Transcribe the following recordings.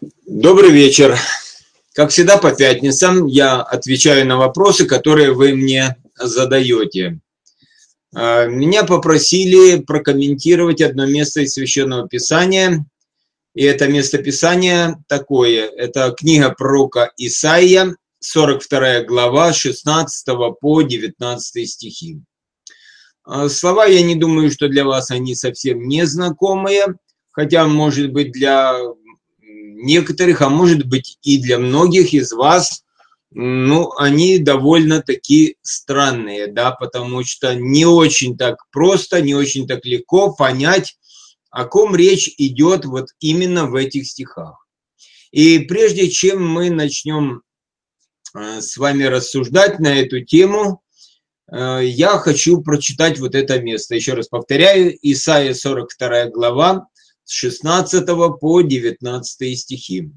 Добрый вечер. Как всегда по пятницам я отвечаю на вопросы, которые вы мне задаете. Меня попросили прокомментировать одно место из Священного Писания. И это местописание такое. Это книга пророка Исаия, 42 глава, 16 по 19 стихи. Слова, я не думаю, что для вас они совсем незнакомые, хотя, может быть, для некоторых, а может быть и для многих из вас, ну, они довольно-таки странные, да, потому что не очень так просто, не очень так легко понять, о ком речь идет вот именно в этих стихах. И прежде чем мы начнем с вами рассуждать на эту тему, я хочу прочитать вот это место. Еще раз повторяю, Исаия 42 глава, с 16 по 19 стихи.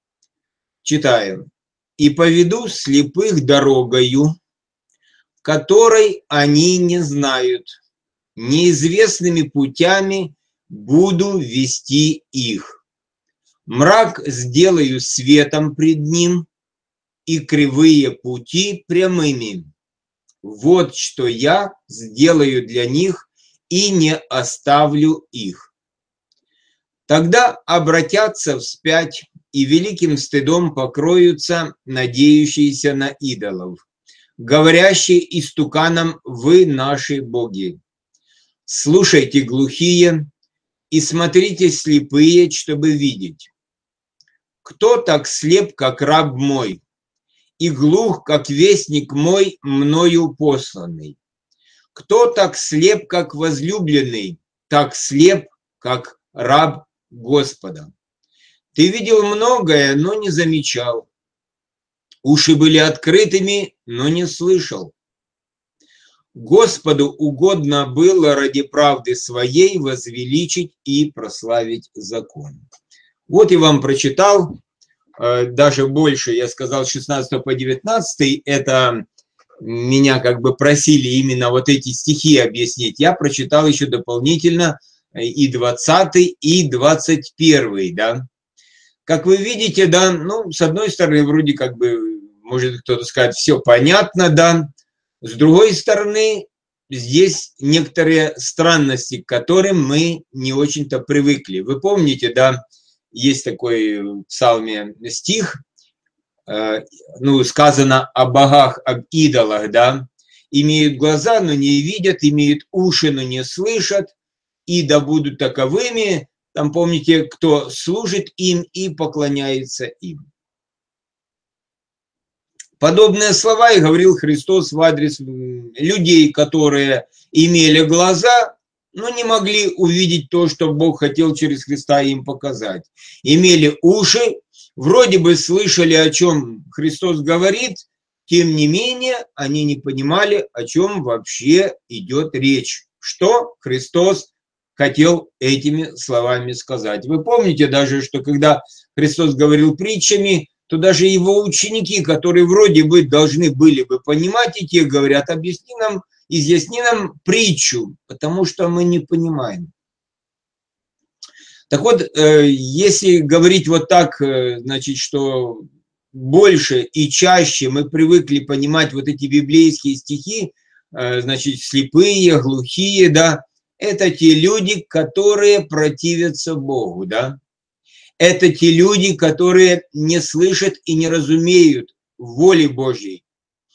Читаю. «И поведу слепых дорогою, которой они не знают, неизвестными путями буду вести их. Мрак сделаю светом пред ним, и кривые пути прямыми. Вот что я сделаю для них и не оставлю их. Тогда обратятся вспять, и великим стыдом покроются надеющиеся на идолов, говорящие истуканам: вы наши боги. Слушайте, глухие, и смотрите, слепые, чтобы видеть. Кто так слеп, как раб мой, и глух, как вестник мой, мною посланный? Кто так слеп, как возлюбленный, так слеп, как раб Господа? Ты видел многое, но не замечал. Уши были открытыми, но не слышал. Господу угодно было ради правды своей возвеличить и прославить закон». Вот я вам прочитал, даже больше, я сказал, 16 по 19, это меня как бы просили именно вот эти стихи объяснить. Я прочитал еще дополнительно и 20, и 21, да. Как вы видите, да, ну, с одной стороны, вроде как бы, может кто-то сказать, все понятно, да. С другой стороны, здесь некоторые странности, к которым мы не очень-то привыкли. Вы помните, да, есть такой в псалме стих, ну, сказано о богах, об идолах, да. Имеют глаза, но не видят, имеют уши, но не слышат, и да будут таковыми. Там, помните, кто служит им и поклоняется им. Подобные слова и говорил Христос в адрес людей, которые имели глаза, но не могли увидеть то, что Бог хотел через Христа им показать. Имели уши, вроде бы слышали, о чем Христос говорит, тем не менее они не понимали, о чем вообще идет речь, что Христос хотел этими словами сказать. Вы помните даже, что когда Христос говорил притчами, то даже его ученики, которые вроде бы должны были бы понимать, и те говорят: объясни нам, изъясни нам притчу, потому что мы не понимаем. Так вот, если говорить вот так, значит, что больше и чаще мы привыкли понимать вот эти библейские стихи, значит, слепые, глухие, да, это те люди, которые противятся Богу, да. Это те люди, которые не слышат и не разумеют воли Божьей.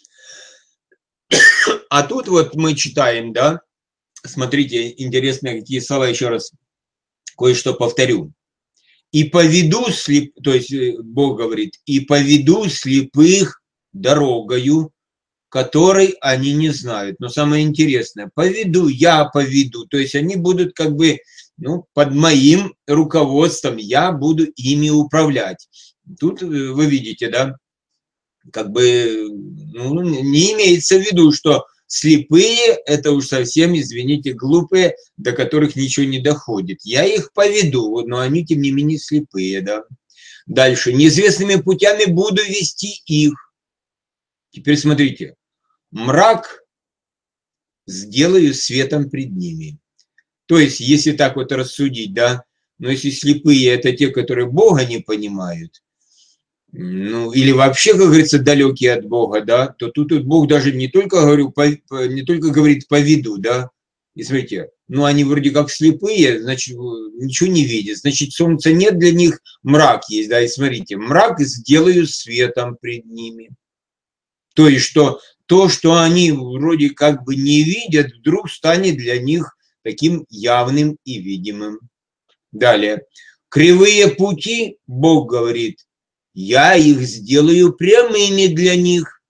А тут вот мы читаем, да, смотрите, интересные какие слова, еще раз кое-что повторю. «И поведу то есть Бог говорит, и поведу слепых дорогою, которой они не знают». Но самое интересное, поведу, я поведу, то есть они будут как бы, ну, под моим руководством, я буду ими управлять. Тут вы видите, да, как бы, ну, не имеется в виду, что слепые – это уж совсем, извините, глупые, до которых ничего не доходит. Я их поведу, но они, тем не менее, слепые, да. Дальше. «Неизвестными путями буду вести их». Теперь смотрите. «Мрак сделаю светом пред ними». То есть, если так вот рассудить, да, Но если слепые – это те, которые Бога не понимают, ну, или вообще, как говорится, далекие от Бога, да, то тут Бог даже не только, не только говорит по виду, да, и смотрите, ну, они вроде как слепые, значит, ничего не видят, значит, солнца нет для них, мрак есть, да, и смотрите, мрак сделаю светом пред ними. То есть, что то, что они вроде как бы не видят, вдруг станет для них таким явным и видимым. Далее. Кривые пути, Бог говорит, я их сделаю прямыми для них.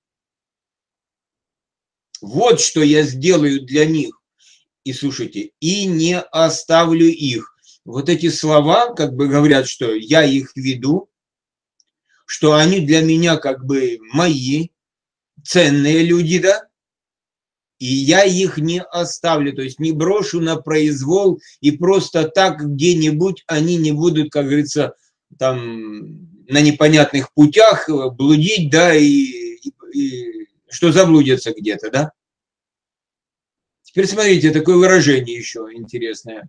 Вот что я сделаю для них. И слушайте, и не оставлю их. Вот эти слова как бы говорят, что я их веду, что они для меня как бы мои, ценные люди, да, и я их не оставлю, то есть не брошу на произвол, и просто так где-нибудь они не будут, как говорится, там на непонятных путях блудить, да, и что заблудятся где-то, да. Теперь смотрите, такое выражение еще интересное.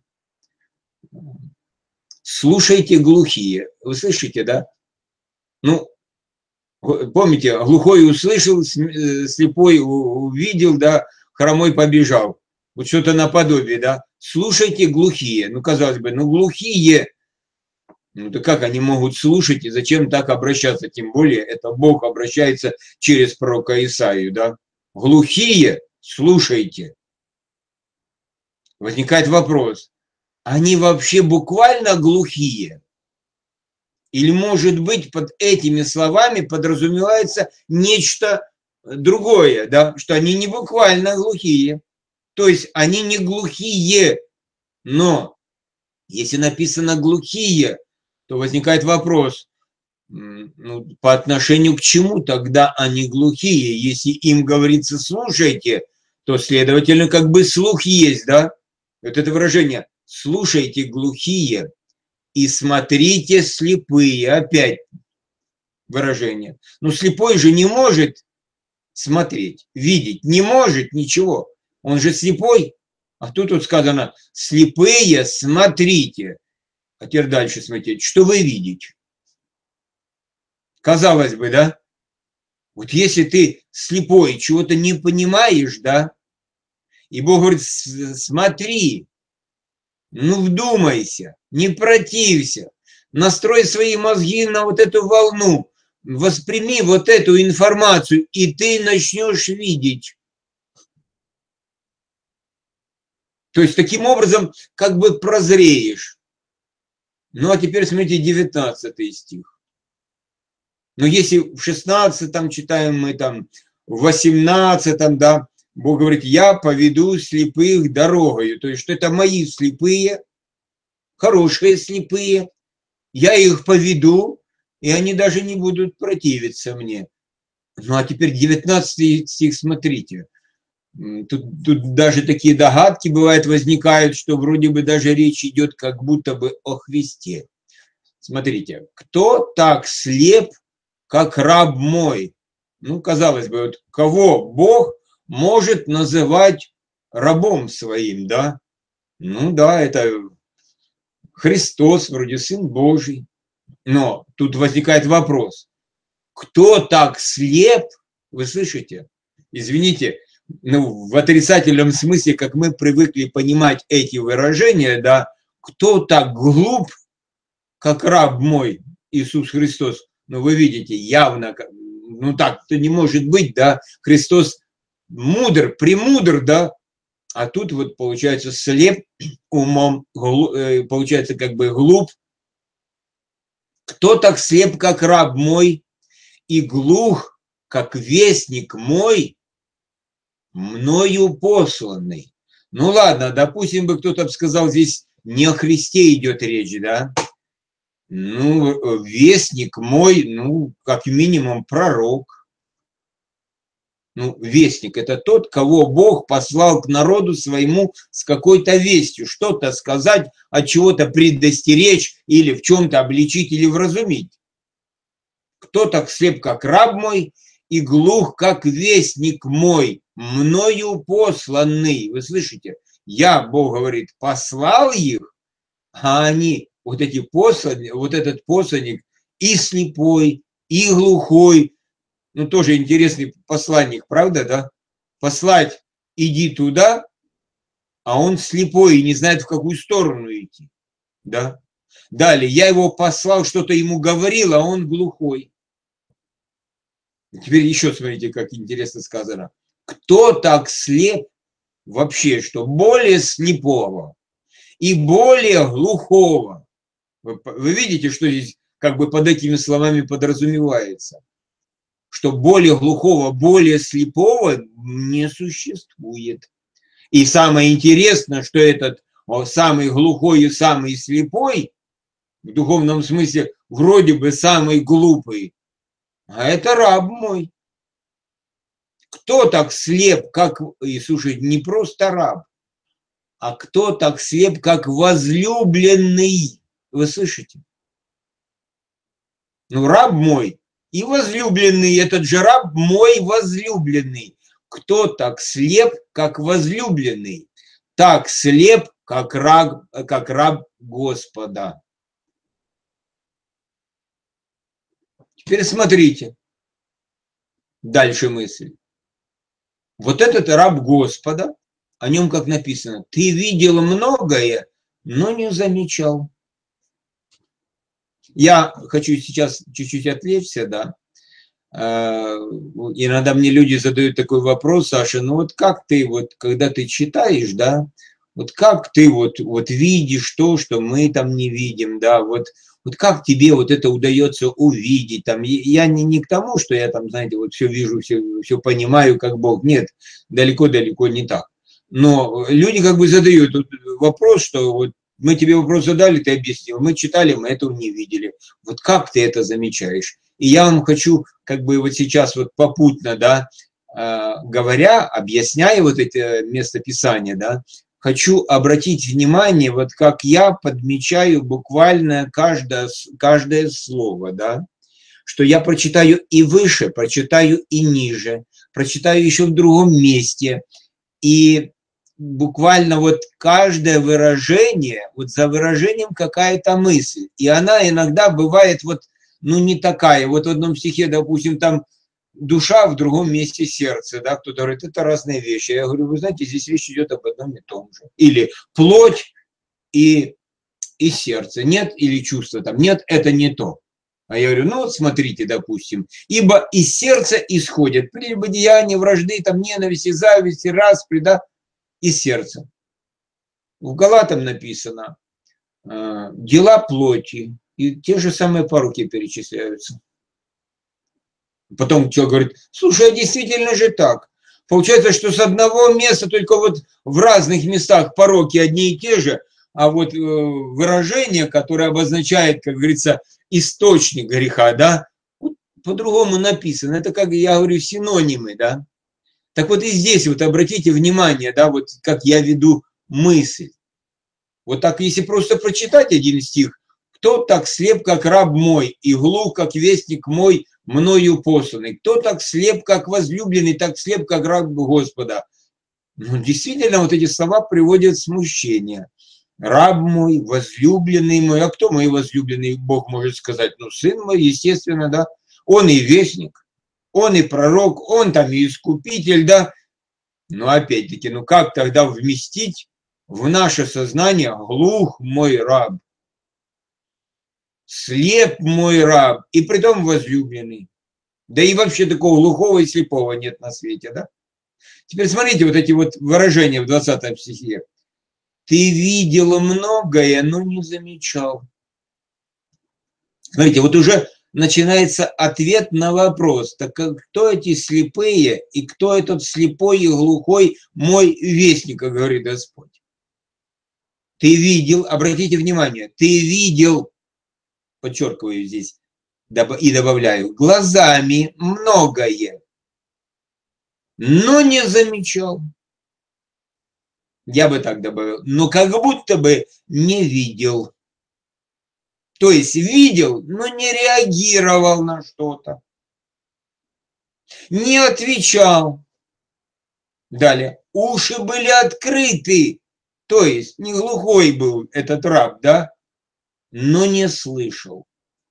Слушайте, глухие. Вы слышите, да? Ну, помните, глухой услышал, слепой увидел, да, хромой побежал. Вот что-то наподобие, да. Слушайте, глухие. Ну, казалось бы, ну, глухие. Ну, да как они могут слушать и зачем так обращаться? Тем более, это Бог обращается через пророка Исаию, да. Глухие, слушайте. Возникает вопрос, они вообще буквально глухие? Или, может быть, под этими словами подразумевается нечто другое, да, что они не буквально глухие. То есть они не глухие, но если написано глухие, то возникает вопрос, ну, по отношению к чему тогда они глухие? Если им говорится «слушайте», то, следовательно, как бы слух есть, да? Вот это выражение «слушайте, глухие, и смотрите, слепые». Опять выражение. Но слепой же не может смотреть, видеть, не может ничего. Он же слепой. А тут вот сказано «слепые, смотрите». А теперь дальше смотрите, что вы видите? Казалось бы, да? Вот если ты слепой, чего-то не понимаешь, да? И Бог говорит, смотри, ну вдумайся, не протився, настрой свои мозги на вот эту волну, восприми вот эту информацию, и ты начнешь видеть. То есть таким образом как бы прозреешь. Ну а теперь смотрите 19 стих. Но если в 16 читаем мы там, в 18, да, Бог говорит, я поведу слепых дорогою. То есть, что это мои слепые, хорошие слепые, я их поведу, и они даже не будут противиться мне. Ну а теперь 19 стих, смотрите. Тут даже такие догадки бывают, возникают, что вроде бы даже речь идет как будто бы о Христе. Смотрите, кто так слеп, как раб мой? Ну, казалось бы, вот кого Бог может называть рабом своим, да? Ну да, это Христос, вроде Сын Божий. Но тут возникает вопрос, кто так слеп, вы слышите? Извините, ну, в отрицательном смысле, как мы привыкли понимать эти выражения, да, кто так глуп, как раб мой Иисус Христос? Ну, вы видите, явно, ну так-то не может быть, да, Христос мудр, премудр, да, а тут вот получается слеп умом, получается как бы глуп. Кто так слеп, как раб мой, и глух, как вестник мой, мною посланный? Ну ладно, допустим бы кто-то сказал, здесь не о Христе идет речь, да? Ну, вестник мой, ну, как минимум, пророк. Ну, вестник – это тот, кого Бог послал к народу своему с какой-то вестью, что-то сказать, от чего-то предостеречь или в чем-то обличить или вразумить. Кто так слеп, как раб мой, и глух, как вестник мой, мною посланный. Вы слышите? Я, Бог говорит, послал их, а они вот эти посланники, вот этот посланник и слепой, и глухой, ну тоже интересный посланник, правда, да? Послать, иди туда, а он слепой и не знает, в какую сторону идти, да? Далее, я его послал, что-то ему говорил, а он глухой. Теперь еще смотрите, как интересно сказано. Кто так слеп вообще, что более слепого и более глухого? Вы видите, что здесь как бы под этими словами подразумевается? Что более глухого, более слепого не существует. И самое интересное, что этот самый глухой и самый слепой, в духовном смысле, вроде бы самый глупый, а это раб мой. Кто так слеп, как, и слушайте, не просто раб, а кто так слеп, как возлюбленный? Вы слышите? Ну, раб мой и возлюбленный, этот же раб мой возлюбленный. Кто так слеп, как возлюбленный? Так слеп, как раб Господа. Теперь смотрите. Дальше мысль. Вот этот раб Господа, о нем как написано, ты видел многое, но не замечал. Я хочу сейчас чуть-чуть отвлечься, да. Иногда мне люди задают такой вопрос: Саша, ну вот как ты, вот когда ты читаешь, да, вот как ты вот видишь то, что мы там не видим, да, вот как тебе вот это удается увидеть, там, я не к тому, что я там, знаете, вот все вижу, все понимаю, как Бог, нет, далеко-далеко не так. Но люди как бы задают вопрос, что вот мы тебе вопрос задали, ты объяснил, мы читали, мы этого не видели. Вот как ты это замечаешь? И я вам хочу, как бы вот сейчас вот попутно, да, говоря, объясняя вот это местописание, да, хочу обратить внимание, вот как я подмечаю буквально каждое слово, да, что я прочитаю и выше, прочитаю и ниже, прочитаю еще в другом месте, и буквально вот каждое выражение, вот за выражением какая-то мысль, и она иногда бывает вот, ну, не такая. Вот в одном стихе, допустим, там душа, в другом месте сердце, да, кто-то говорит, это разные вещи. Я говорю, вы знаете, здесь речь идет об одном и том же. Или плоть и сердце. Нет, или чувство там. Нет, это не то. А я говорю, ну вот смотрите, допустим, ибо из сердца исходят прелюбодеяния, вражды, там, ненависти, зависти, распри, да, из сердца. В Галатам написано дела плоти, и те же самые пороки перечисляются. Потом человек говорит, слушай, а действительно же так. Получается, что с одного места, только вот в разных местах пороки одни и те же, а вот выражение, которое обозначает, как говорится, источник греха, да, вот по-другому написано. Это, как я говорю, синонимы, да. Так вот и здесь вот обратите внимание, да, вот как я веду мысль. Вот так, если просто прочитать один стих, кто так слеп, как раб мой, и глух, как вестник мой, мною посланный? Кто так слеп, как возлюбленный, так слеп, как раб Господа? Ну, действительно, вот эти слова приводят в смущение. Раб мой, возлюбленный мой. А кто мой возлюбленный? Бог может сказать, ну, сын мой, естественно, да. Он и вестник, он и пророк, он там и искупитель, да. Но опять-таки, ну как тогда вместить в наше сознание глух мой раб, слеп мой раб, и притом возлюбленный? Да и вообще такого глухого и слепого нет на свете, да? Теперь смотрите вот эти вот выражения в 20 стихе. Ты видел многое, но не замечал. Смотрите, вот уже начинается ответ на вопрос. Так кто эти слепые и кто этот слепой и глухой мой вестник, как говорит Господь? Ты видел, обратите внимание, ты видел, подчеркиваю здесь и добавляю, глазами многое, но не замечал. Я бы так добавил, но как будто бы не видел. То есть видел, но не реагировал на что-то, не отвечал. Далее, уши были открыты, то есть не глухой был этот раб, да? но не слышал.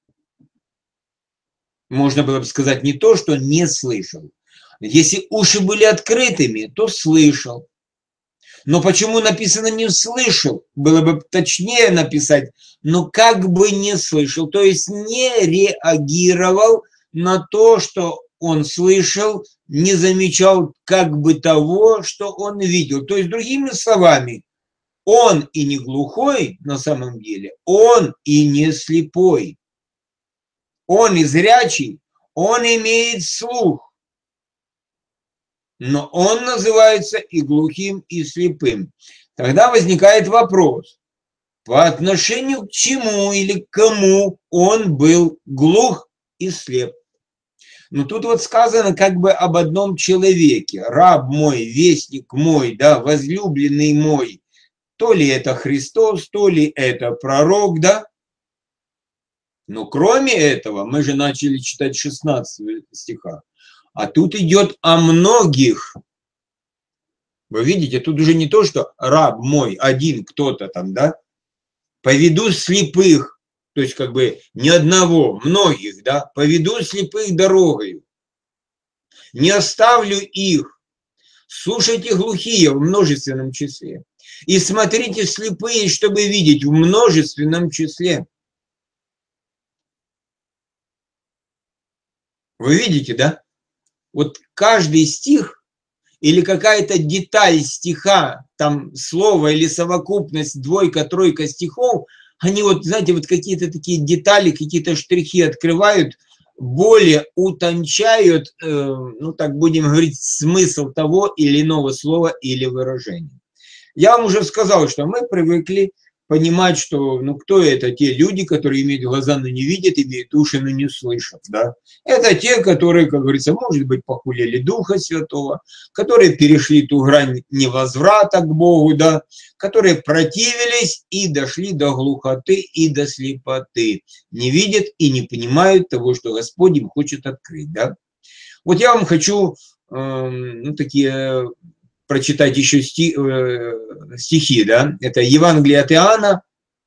Можно было бы сказать не то, что не слышал. Если уши были открытыми, то слышал. Но почему написано «не слышал»? Было бы точнее написать, но как бы не слышал. То есть не реагировал на то, что он слышал, не замечал как бы того, что он видел. То есть, другими словами, он и не глухой на самом деле, он и не слепой. Он и зрячий, он имеет слух. Но он называется и глухим, и слепым. Тогда возникает вопрос, по отношению к чему или к кому он был глух и слеп. Но тут вот сказано как бы об одном человеке. Раб мой, вестник мой, да, возлюбленный мой. То ли это Христос, то ли это пророк, да. Но кроме этого, мы же начали читать 16 стиха. А тут идет о многих. Вы видите, тут уже не то, что раб мой, один кто-то там, да, поведу слепых, то есть как бы не одного, многих, да, поведу слепых дорогою, не оставлю их, слушайте глухие в множественном числе, и смотрите слепые, чтобы видеть в множественном числе. Вы видите, да? Вот каждый стих или какая-то деталь стиха, там слово или совокупность, двойка, тройка стихов, они вот, знаете, вот какие-то такие детали, какие-то штрихи открывают, более утончают, ну так будем говорить, смысл того или иного слова или выражения. Я вам уже сказал, что мы привыкли понимать, что, ну, кто это? Те люди, которые имеют глаза, но не видят, имеют уши, но не слышат, да. Это те, которые, как говорится, может быть, похулили Духа Святого, которые перешли ту грань невозврата к Богу, да, которые противились и дошли до глухоты и до слепоты, не видят и не понимают того, что Господь им хочет открыть, да. Вот я вам хочу, ну, такие прочитать еще стихи, да, это Евангелие от Иоанна,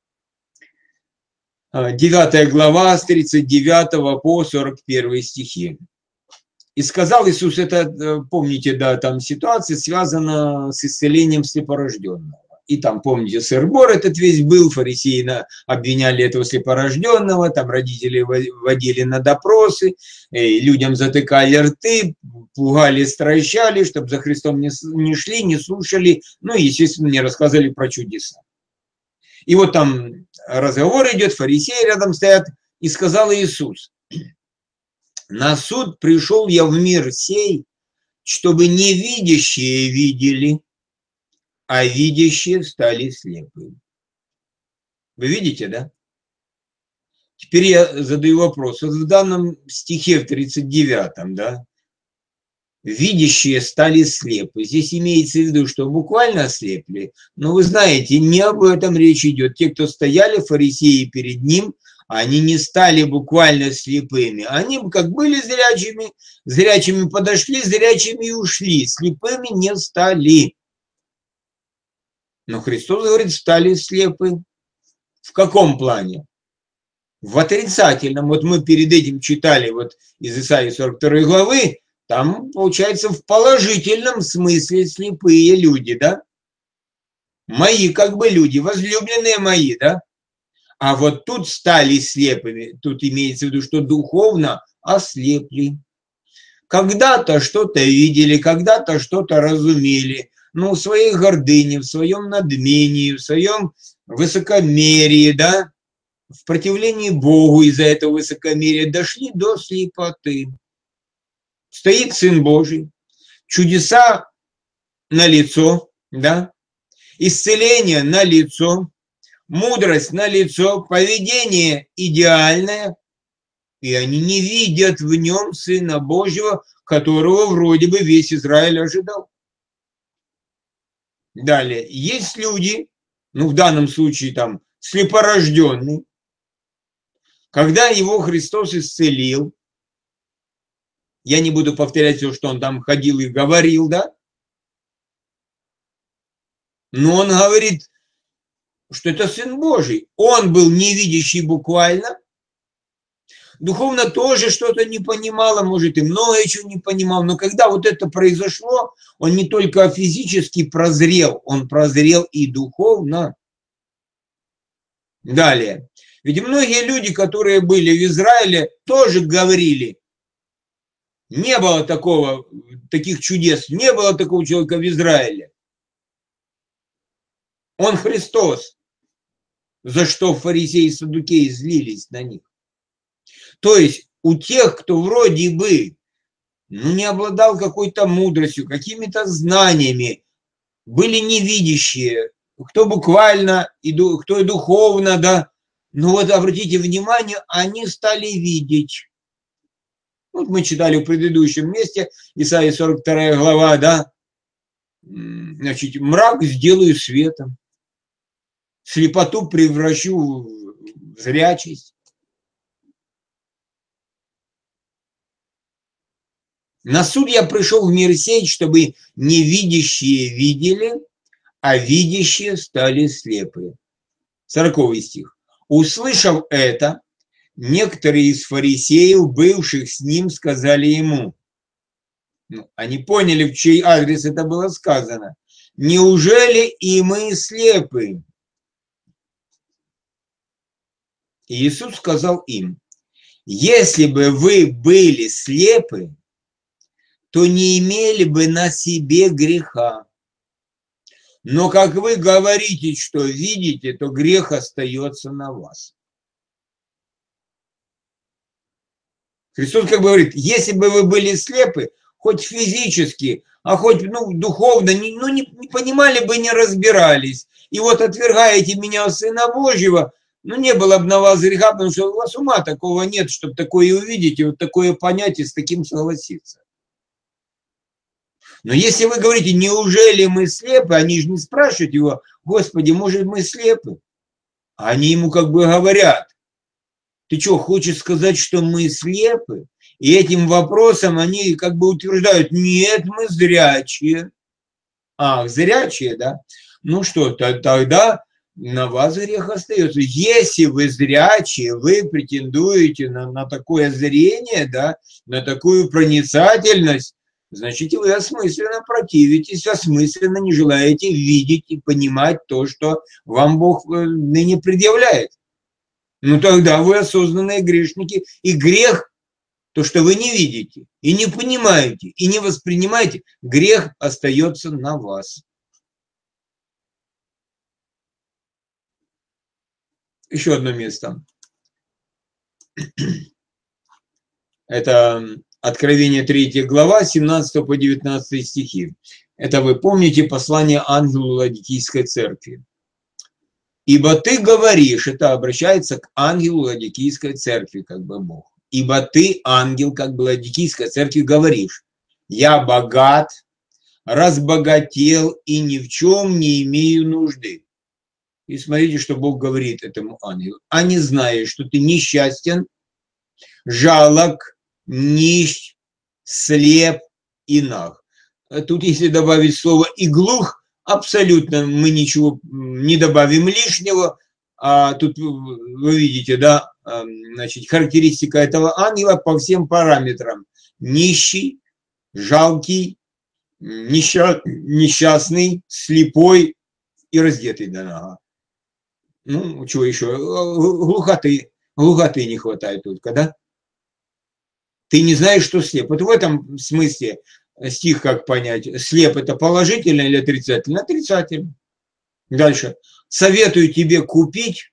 9 глава, с 39 по 41 стихи. И сказал Иисус, это, помните, да, там ситуация связана с исцелением слепорожденного. И там, помните, сыр-бор этот весь был, фарисеи обвиняли этого слепорожденного, там родители водили на допросы, людям затыкали рты, пугали, стращали, чтобы за Христом не шли, не слушали, ну и, естественно, не рассказывали про чудеса. И вот там разговор идет, фарисеи рядом стоят, и сказал Иисус: на суд пришел я в мир сей, чтобы невидящие видели, а видящие стали слепыми. Вы видите, да? Теперь я задаю вопрос. Вот в данном стихе, в 39-м, да, видящие стали слепы. Здесь имеется в виду, что буквально ослепли. Но вы знаете, не об этом речь идет. Те, кто стояли, фарисеи перед ним, они не стали буквально слепыми. Они как были зрячими, зрячими подошли, зрячими и ушли. Слепыми не стали. Но Христос говорит, стали слепы. В каком плане? В отрицательном. Вот мы перед этим читали вот из Исаии 42 главы, там, получается, в положительном смысле слепые люди, да? Мои как бы люди, возлюбленные мои, да? А вот тут стали слепыми. Тут имеется в виду, что духовно ослепли. Когда-то что-то видели, когда-то что-то разумели, но в своей гордыне, в своем надмении, в своем высокомерии, да, в противлении Богу из-за этого высокомерия дошли до слепоты. Стоит Сын Божий, чудеса налицо, да, исцеление налицо, мудрость налицо, поведение идеальное, и они не видят в нем Сына Божьего, которого вроде бы весь Израиль ожидал. Далее, есть люди, ну в данном случае там слепорожденный, когда его Христос исцелил, я не буду повторять все, что он там ходил и говорил, да, но он говорит, что это Сын Божий. Он был невидящий буквально, духовно тоже что-то не понимал, а может и многое чего не понимал. Но когда вот это произошло, он не только физически прозрел, он прозрел и духовно. Далее. Ведь многие люди, которые были в Израиле, тоже говорили, не было таких чудес, не было такого человека в Израиле. Он Христос, за что фарисеи и саддукеи злились на них. То есть у тех, кто вроде бы не обладал какой-то мудростью, какими-то знаниями, были невидящие, кто буквально, кто и духовно, да, но вот обратите внимание, они стали видеть. Вот мы читали в предыдущем месте, Исайя 42 глава, да, значит, мрак сделаю светом, слепоту превращу в зрячесть. На суд я пришел в мир сей, чтобы невидящие видели, а видящие стали слепые. 40 стих. Услышав это, некоторые из фарисеев, бывших с ним, сказали ему, они поняли, в чей адрес это было сказано, неужели и мы слепы? И Иисус сказал им, если бы вы были слепы, то не имели бы на себе греха. Но как вы говорите, что видите, то грех остается на вас. Христос как бы говорит, если бы вы были слепы, хоть физически, а хоть духовно, не понимали бы, не разбирались. И вот отвергаете меня, Сына Божьего, не было бы на вас греха, потому что у вас ума такого нет, чтобы такое увидеть и вот такое понять и с таким согласиться. Но если вы говорите, неужели мы слепы, они же не спрашивают его, Господи, может мы слепы? А они ему как бы говорят, ты что, хочешь сказать, что мы слепы? И этим вопросом они как бы утверждают, нет, мы зрячие. Ах, зрячие, да? Ну что, тогда на вас грех остается. Если вы зрячие, вы претендуете на такое зрение, да, на такую проницательность, значит, вы осмысленно противитесь, осмысленно не желаете видеть и понимать то, что вам Бог ныне предъявляет. Тогда вы осознанные грешники, и грех, то, что вы не видите, и не понимаете, и не воспринимаете, грех остается на вас. Еще одно место. Это Откровение 3 глава, 17 по 19 стихи. Это вы помните послание ангелу Ладикийской церкви. Ибо ты говоришь, это обращается к ангелу Ладикийской церкви, как бы Бог. Ибо ты, ангел, как бы Ладикийской церкви, говоришь, я богат, разбогател и ни в чем не имею нужды. И смотрите, что Бог говорит этому ангелу. А не знаешь, что ты несчастен, жалок, нищ, слеп и наг. Тут, если добавить слово «и глух», абсолютно мы ничего не добавим лишнего. А тут вы видите, да, значит, характеристика этого ангела по всем параметрам. Нищий, жалкий, несчастный, слепой и раздетый до нога. Чего еще? Глухоты не хватает только, да? Ты не знаешь, что слеп. Вот в этом смысле стих как понять. Слеп это положительно или отрицательно? Отрицательно. Дальше. Советую тебе купить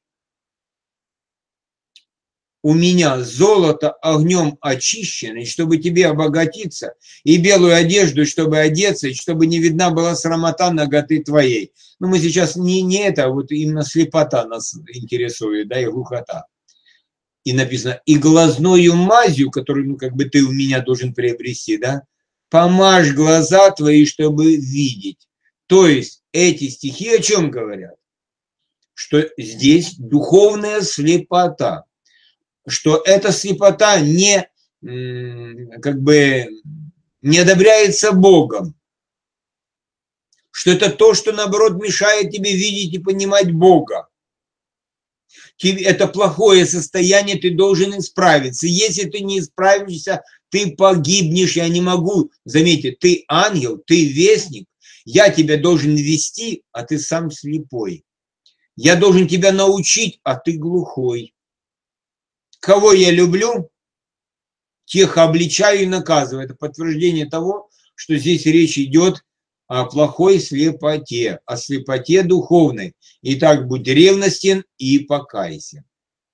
у меня золото огнем очищенное, чтобы тебе обогатиться, и белую одежду, чтобы одеться, и чтобы не видна была срамота наготы твоей. Мы сейчас не это, вот именно слепота нас интересует, да, и глухота. И написано, и глазною мазью, которую, как бы ты у меня должен приобрести, да, помажь глаза твои, чтобы видеть. То есть эти стихи о чем говорят? Что здесь духовная слепота, что эта слепота не одобряется Богом, что это то, что, наоборот, мешает тебе видеть и понимать Бога. Это плохое состояние, ты должен исправиться. Если ты не исправишься, ты погибнешь. Я не могу, заметьте, ты ангел, ты вестник, я тебя должен вести, а ты сам слепой. Я должен тебя научить, а ты глухой. Кого я люблю, тех обличаю и наказываю. Это подтверждение того, что здесь речь идет о плохой слепоте, о слепоте духовной. Итак, будь ревностен и покайся.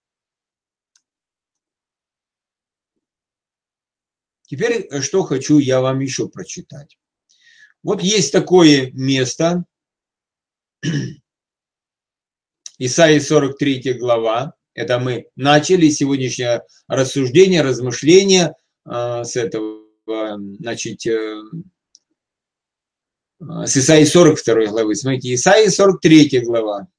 Теперь, что хочу я вам еще прочитать. Вот есть такое место, Исайя 43 глава. Это мы начали сегодняшнее рассуждение, размышление с этого, значит, с Исаии 42 главы. Смотрите, Исаия 43 глава.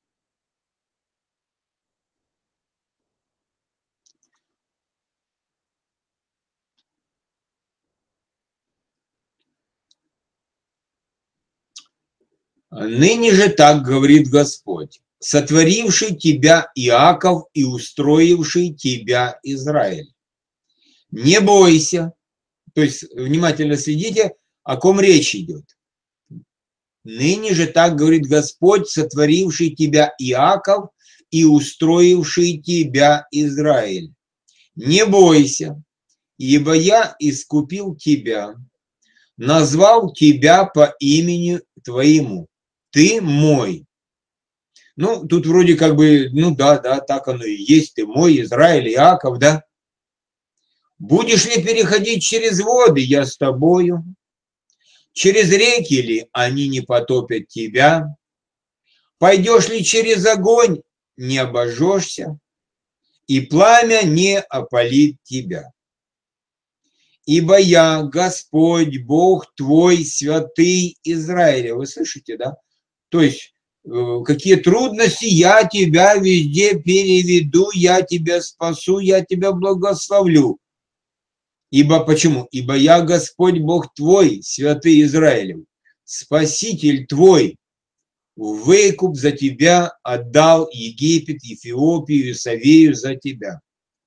«Ныне же так говорит Господь, сотворивший тебя Иаков и устроивший тебя Израиль. Не бойся». То есть внимательно следите, о ком речь идет. «Ныне же так говорит Господь, сотворивший тебя Иаков и устроивший тебя Израиль. Не бойся, ибо я искупил тебя, назвал тебя по имени твоему. Ты мой». Ну, тут вроде как бы, ну да, так оно и есть, ты мой, Израиль, Иаков, да. «Будешь ли переходить через воды, я с тобою? Через реки ли они не потопят тебя? Пойдешь ли через огонь, не обожжешься, и пламя не опалит тебя. Ибо я, Господь, Бог твой, святый Израиля». Вы слышите, да? То есть, какие трудности, я тебя везде переведу, я тебя спасу, я тебя благословлю. Ибо почему? Ибо я Господь Бог твой, святый Израилев, Спаситель твой, выкуп за тебя отдал Египет, Эфиопию, Савею за тебя.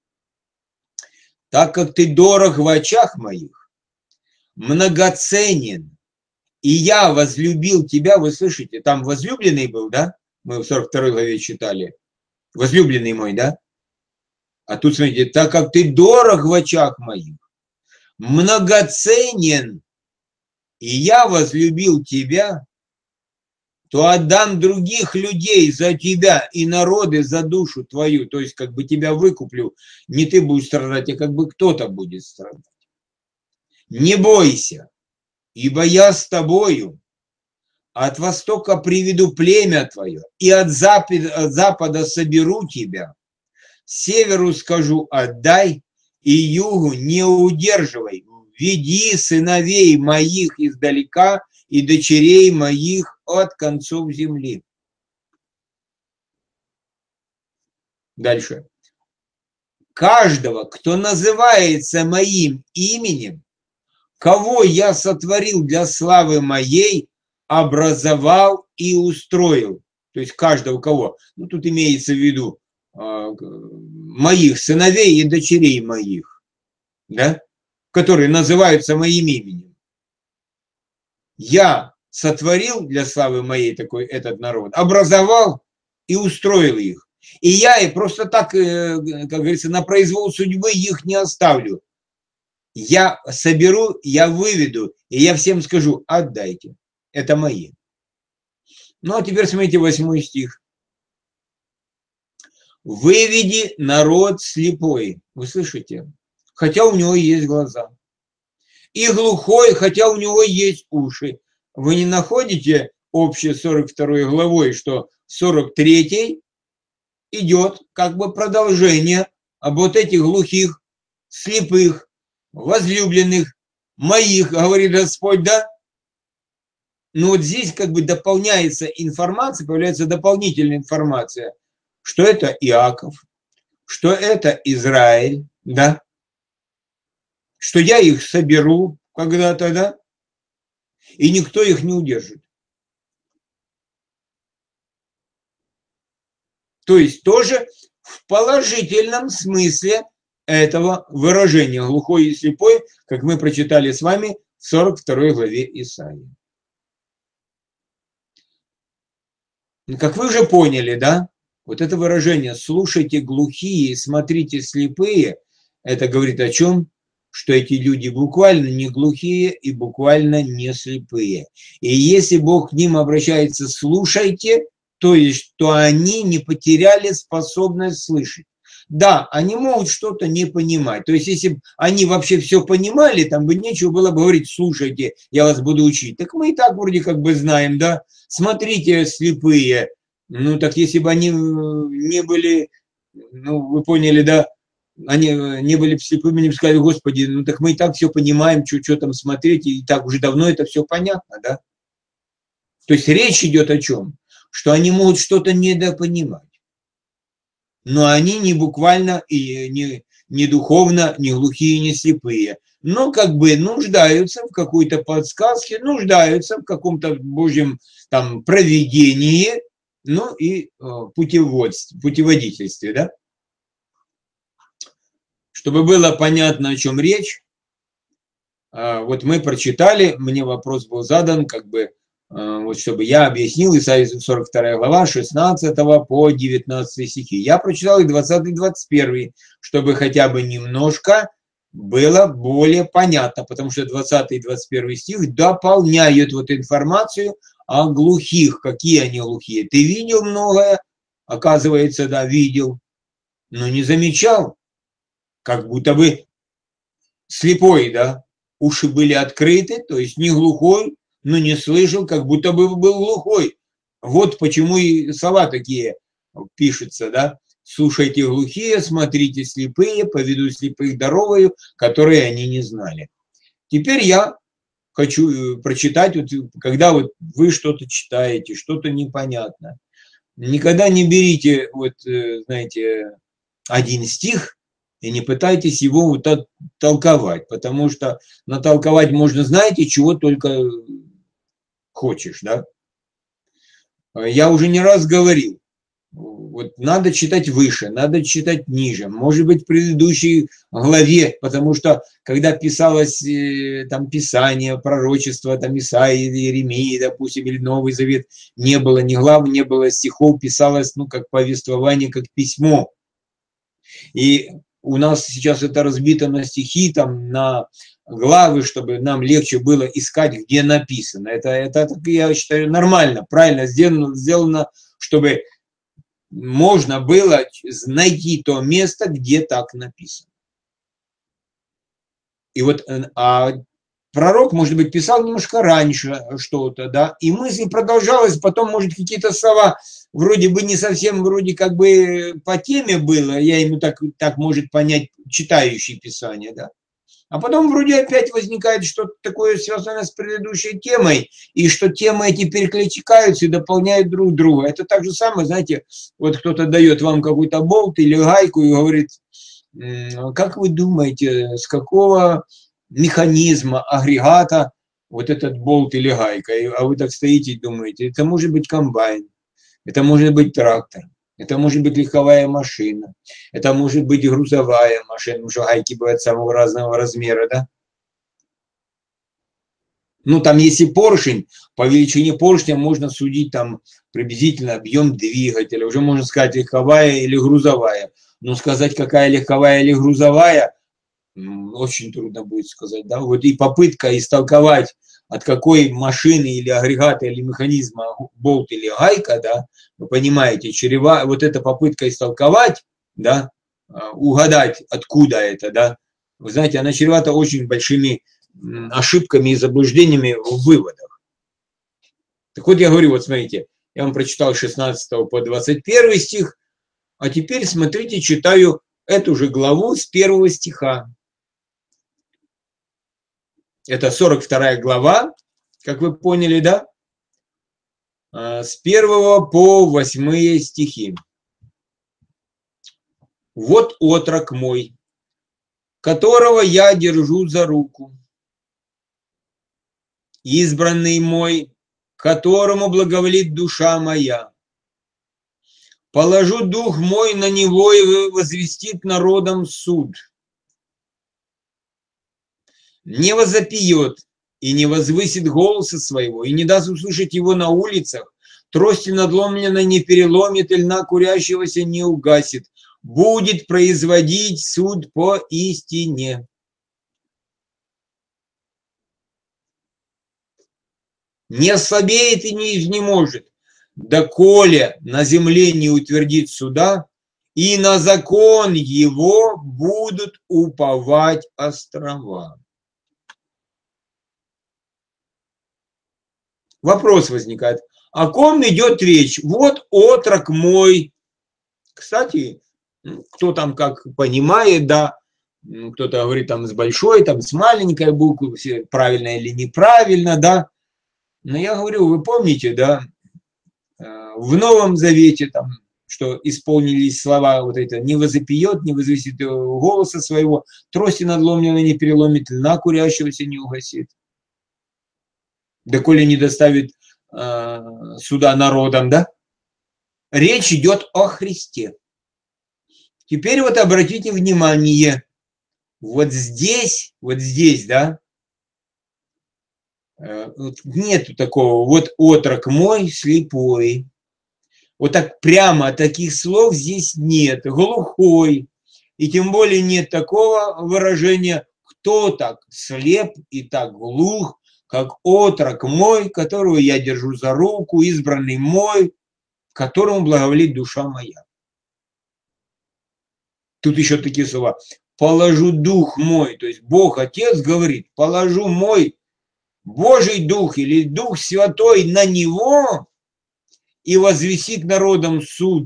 Так как ты дорог в очах моих, многоценен, и я возлюбил тебя, вы слышите, там возлюбленный был, да? Мы в 42 главе читали. Возлюбленный мой, да? А тут смотрите, так как ты дорог в очах моих, многоценен, и я возлюбил тебя, то отдам других людей за тебя и народы за душу твою. То есть, как бы тебя выкуплю, не ты будешь страдать, а как бы кто-то будет страдать. Не бойся, ибо я с тобою. От востока приведу племя твое, и от запада соберу тебя. Северу скажу отдай, и югу не удерживай. Веди сыновей моих издалека и дочерей моих от концов земли. Дальше. Каждого, кто называется моим именем, кого я сотворил для славы моей, образовал и устроил. То есть каждого кого? Ну, тут имеется в виду моих сыновей и дочерей моих, да, которые называются моим именем. Я сотворил для славы моей такой этот народ, образовал и устроил их. И я и просто так, как говорится, на произвол судьбы их не оставлю. Я соберу, я выведу, и я всем скажу: отдайте, это мои. Ну, а теперь смотрите 8 стих. «Выведи народ слепой». Вы слышите? Хотя у него есть глаза. И глухой, хотя у него есть уши. Вы не находите общее 42 главой, что 43 идет как бы продолжение об вот этих глухих, слепых, возлюбленных, моих, говорит Господь, да? Но вот здесь как бы дополняется информация, появляется дополнительная информация, что это Иаков, что это Израиль, да? Что я их соберу когда-то, да? И никто их не удержит. То есть тоже в положительном смысле этого выражения глухой и слепой, как мы прочитали с вами в 42 главе Исаии. Как вы уже поняли, да, вот это выражение «слушайте глухие, смотрите слепые», это говорит о чем? Что эти люди буквально не глухие и буквально не слепые. И если Бог к ним обращается «слушайте», то есть, что они не потеряли способность слышать. Да, они могут что-то не понимать. То есть, если бы они вообще все понимали, там бы нечего было бы говорить «слушайте, я вас буду учить». Так мы и так вроде как бы знаем, да. Смотрите, слепые. Ну, так если бы они не были, ну, вы поняли, да, они не были слепыми, не сказали, Господи, ну, так мы и так все понимаем, что там смотреть, и так уже давно это все понятно, да. То есть речь идет о чем? Что они могут что-то недопонимать. Но они не буквально и не духовно, не глухие, не слепые. Но как бы нуждаются в какой-то подсказке, нуждаются в каком-то Божьем там провидении, ну и путеводительстве, да. Чтобы было понятно, о чем речь, вот мы прочитали, мне вопрос был задан, как бы, вот чтобы я объяснил, Исайя 42 глава, 16 по 19 стихи. Я прочитал и 20-21, чтобы хотя бы немножко было более понятно, потому что 20 и 21 стих дополняют вот информацию о глухих. Какие они глухие? Ты видел многое? Оказывается, да, видел, но не замечал, как будто бы слепой, да, уши были открыты, то есть не глухой, но не слышал, как будто бы был глухой. Вот почему и слова такие пишутся, да. Слушайте глухие, смотрите слепые, поведу слепых дорогою, которые они не знали. Теперь я хочу прочитать, вот, когда вот вы что-то читаете, что-то непонятно. Никогда не берите, вот, знаете, один стих и не пытайтесь его вот толковать, потому что натолковать можно, знаете, чего только хочешь, да. Я уже не раз говорил, вот надо читать выше, надо читать ниже, может быть, в предыдущей главе, потому что когда писалось там Писание, пророчество, там Исаии, Иеремии, допустим, или Новый Завет, не было ни глав, не было стихов, писалось, ну, как повествование, как письмо. И у нас сейчас это разбито на стихи, там, на главы, чтобы нам легче было искать, где написано. Это я считаю, нормально, правильно сделано, чтобы можно было найти то место, где так написано. И вот, пророк, может быть, писал немножко раньше что-то, да, и мысль продолжалась, потом, может, какие-то слова вроде бы не совсем, вроде как бы по теме было, я ему так может понять читающий Писание, да. А потом вроде опять возникает что-то такое, связанное с предыдущей темой, и что темы эти перекликаются и дополняют друг друга. Это так же самое, знаете, вот кто-то дает вам какой-то болт или гайку и говорит, как вы думаете, с какого механизма, агрегата вот этот болт или гайка? А вы так стоите и думаете, это может быть комбайн, это может быть трактор, это может быть легковая машина, это может быть грузовая машина, потому что гайки бывают самого разного размера, да? Ну, там, если поршень, по величине поршня можно судить там приблизительно объем двигателя, уже можно сказать легковая или грузовая. Но сказать, какая легковая или грузовая, очень трудно будет сказать, да, вот и попытка истолковать, от какой машины или агрегата или механизма болт или гайка, да, вы понимаете, чрева, вот эта попытка истолковать, да, угадать, откуда это, да, вы знаете, она чревата очень большими ошибками и заблуждениями в выводах. Так вот я говорю, вот смотрите, я вам прочитал 16 по 21 стих, а теперь смотрите, читаю эту же главу с 1 стиха. Это 42 глава, как вы поняли, да? С 1 по 8 стихи. Вот отрок мой, которого я держу за руку, избранный мой, которому благоволит душа моя. положу дух мой на него и возвестит народом суд. Не возопьет и не возвысит голоса своего, и не даст услышать его на улицах, трости надломленной не переломит, и льна курящегося не угасит, будет производить суд по истине. Не ослабеет и не изнеможет, доколе на земле не утвердит суда, и на закон его будут уповать острова. Вопрос возникает, о ком идет речь? Вот отрок мой. Кстати, кто там как понимает, да, кто-то говорит там с большой, там с маленькой буквы, правильно или неправильно, да. Но я говорю, вы помните, да, в Новом Завете, там, что исполнились слова вот это, не возопьет, не возвысит голоса своего, трости надломленной не переломит, льна курящегося не угасит. Доколе не доставит суда народам, да? Речь идет о Христе. Теперь вот обратите внимание, вот здесь, да, нету такого, вот отрок мой слепой. Вот так прямо таких слов здесь нет. Глухой. И тем более нет такого выражения, кто так слеп и так глух, как отрок мой, которого я держу за руку, избранный мой, которому благоволит душа моя. Тут еще такие слова. Положу дух мой, то есть Бог Отец говорит, положу мой Божий дух или Дух Святой на него и возвестит народом суд.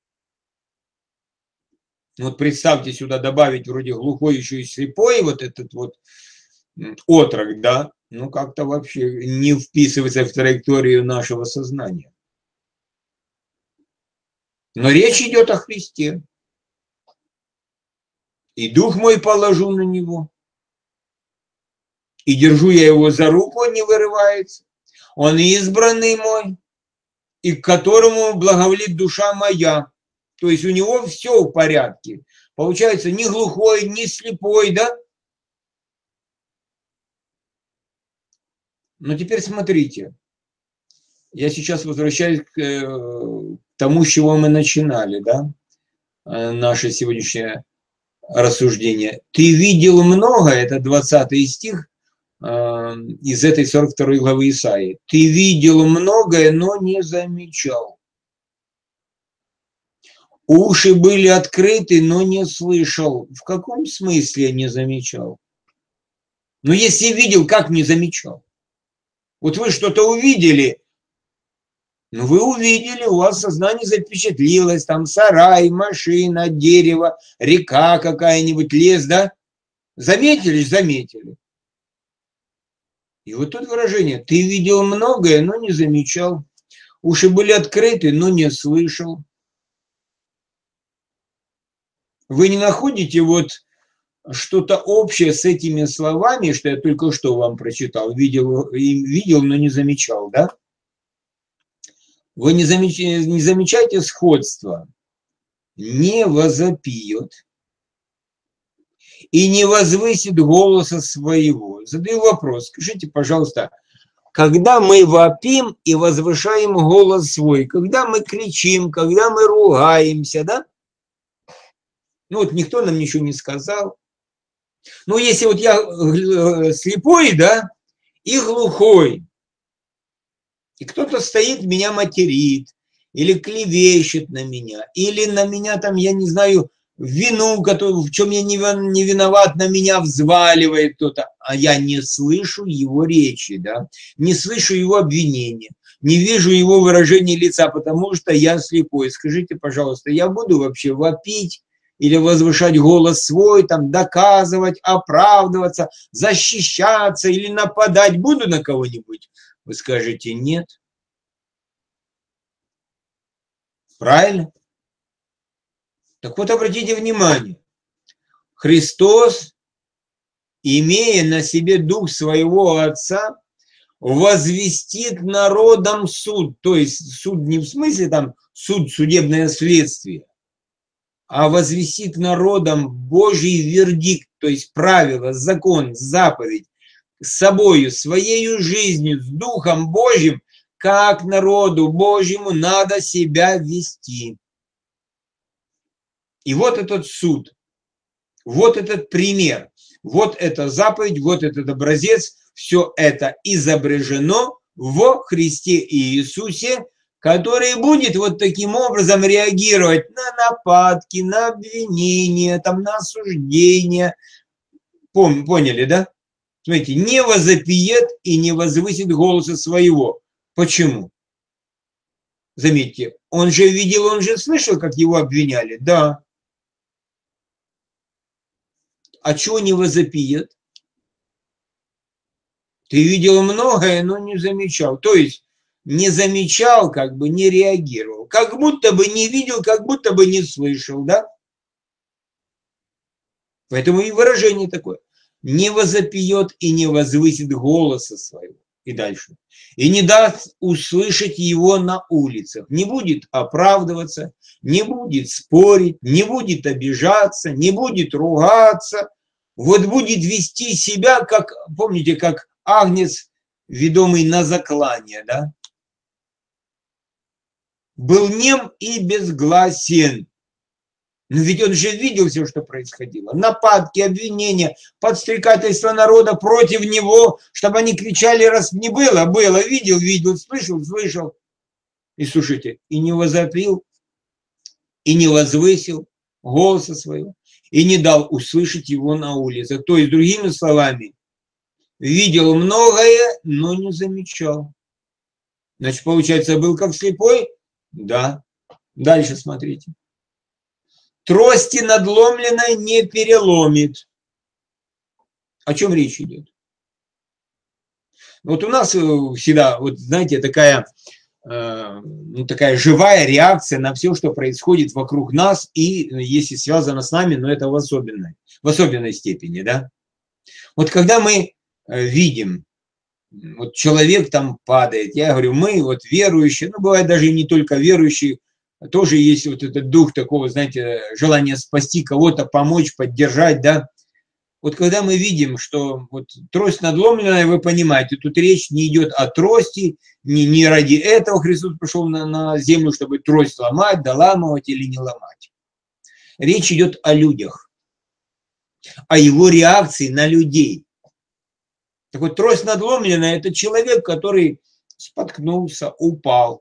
Вот представьте сюда добавить вроде глухой еще и слепой, вот этот вот отрок, да, ну как-то вообще не вписывается в траекторию нашего сознания. Но речь идет о Христе. И дух мой положу на него. И держу я его за руку, он не вырывается. Он избранный мой, и к которому благоволит душа моя. То есть у него все в порядке. Получается, ни глухой, ни слепой, да? Но теперь смотрите. Я сейчас возвращаюсь к тому, с чего мы начинали, да? Наше сегодняшнее рассуждение. Ты видел много, это 20 стих из этой 42 главы Исаии. Ты видел многое, но не замечал. Уши были открыты, но не слышал. В каком смысле не замечал? Но если видел, как не замечал? Вот вы что-то увидели, ну вы увидели, у вас сознание запечатлилось, там сарай, машина, дерево, река какая-нибудь, лес, да? Заметили? Заметили. И вот тут выражение, ты видел многое, но не замечал. Уши были открыты, но не слышал. Вы не находите вот что-то общее с этими словами, что я только что вам прочитал, видел, но не замечал, да? Вы не замечаете сходства? Не возопьет и не возвысит голоса своего. Задаю вопрос, скажите, пожалуйста, когда мы вопим и возвышаем голос свой, когда мы кричим, когда мы ругаемся, да? Ну вот никто нам ничего не сказал. Ну если вот я слепой, да, и глухой, и кто-то стоит, меня материт, или клевещет на меня, или на меня там, я не знаю, вину, в чем я не виноват, на меня взваливает кто-то, а я не слышу его речи, да, не слышу его обвинения, не вижу его выражения лица, потому что я слепой. Скажите, пожалуйста, я буду вообще вопить или возвышать голос свой, там, доказывать, оправдываться, защищаться или нападать, буду на кого-нибудь? Вы скажете нет. Правильно? Так вот, обратите внимание. Христос, имея на себе дух своего Отца, возвестит народам суд. То есть суд не в смысле там суд, судебное следствие, а возвестит народам Божий вердикт, то есть правило, закон, заповедь, с собою, своей жизнью, с Духом Божьим, как народу Божьему надо себя вести. И вот этот суд, вот этот пример, вот эта заповедь, вот этот образец, все это изображено в Христе Иисусе, который будет вот таким образом реагировать на нападки, на обвинения, там, на осуждения. Поняли, да? Смотрите, не возопиет и не возвысит голоса своего. Почему? Заметьте, он же видел, он же слышал, как его обвиняли. Да. А чего не возопиет? Ты видел многое, но не замечал. То есть не замечал, как бы не реагировал. Как будто бы не видел, как будто бы не слышал, да? Поэтому и выражение такое. Не возопьет и не возвысит голоса своего. И дальше. И не даст услышать его на улицах. Не будет оправдываться, не будет спорить, не будет обижаться, не будет ругаться. Вот будет вести себя, как, помните, как агнец, ведомый на заклание, да? Был нем и безгласен. Но ведь он же видел все, что происходило. Нападки, обвинения, подстрекательство народа против него, чтобы они кричали, раз не было, было, видел, видел, слышал, слышал. И слушайте, и не возопил, и не возвысил голоса своего, и не дал услышать его на улицах. То есть, другими словами, видел многое, но не замечал. Значит, получается, был как слепой? Да. Дальше смотрите. Трости надломленной не переломит. О чем речь идет? Вот у нас всегда, вот знаете, такая живая реакция на все, что происходит вокруг нас, и если связано с нами, но это в особенной степени, да. Вот когда мы видим, вот человек там падает, я говорю, мы вот верующие, ну бывает даже и не только верующие, тоже есть вот этот дух такого, знаете, желания спасти кого-то, помочь, поддержать, да. Вот когда мы видим, что вот трость надломленная, вы понимаете, тут речь не идет о трости, не ради этого Христос пришел на землю, чтобы трость ломать, доламывать или не ломать. Речь идет о людях, о его реакции на людей. Так вот, трость надломленная – это человек, который споткнулся, упал.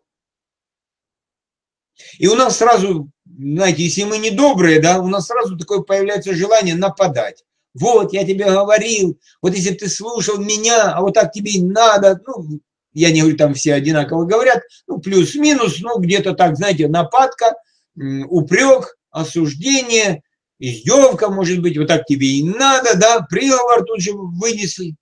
И у нас сразу, знаете, если мы не добрые, да, у нас сразу такое появляется желание нападать. Вот, я тебе говорил, вот если бы ты слушал меня, а вот так тебе и надо, ну, я не говорю, там все одинаково говорят, ну, плюс-минус, ну, где-то так, знаете, нападка, упрек, осуждение, издевка, может быть, вот так тебе и надо, да, приговор тут же вынесли.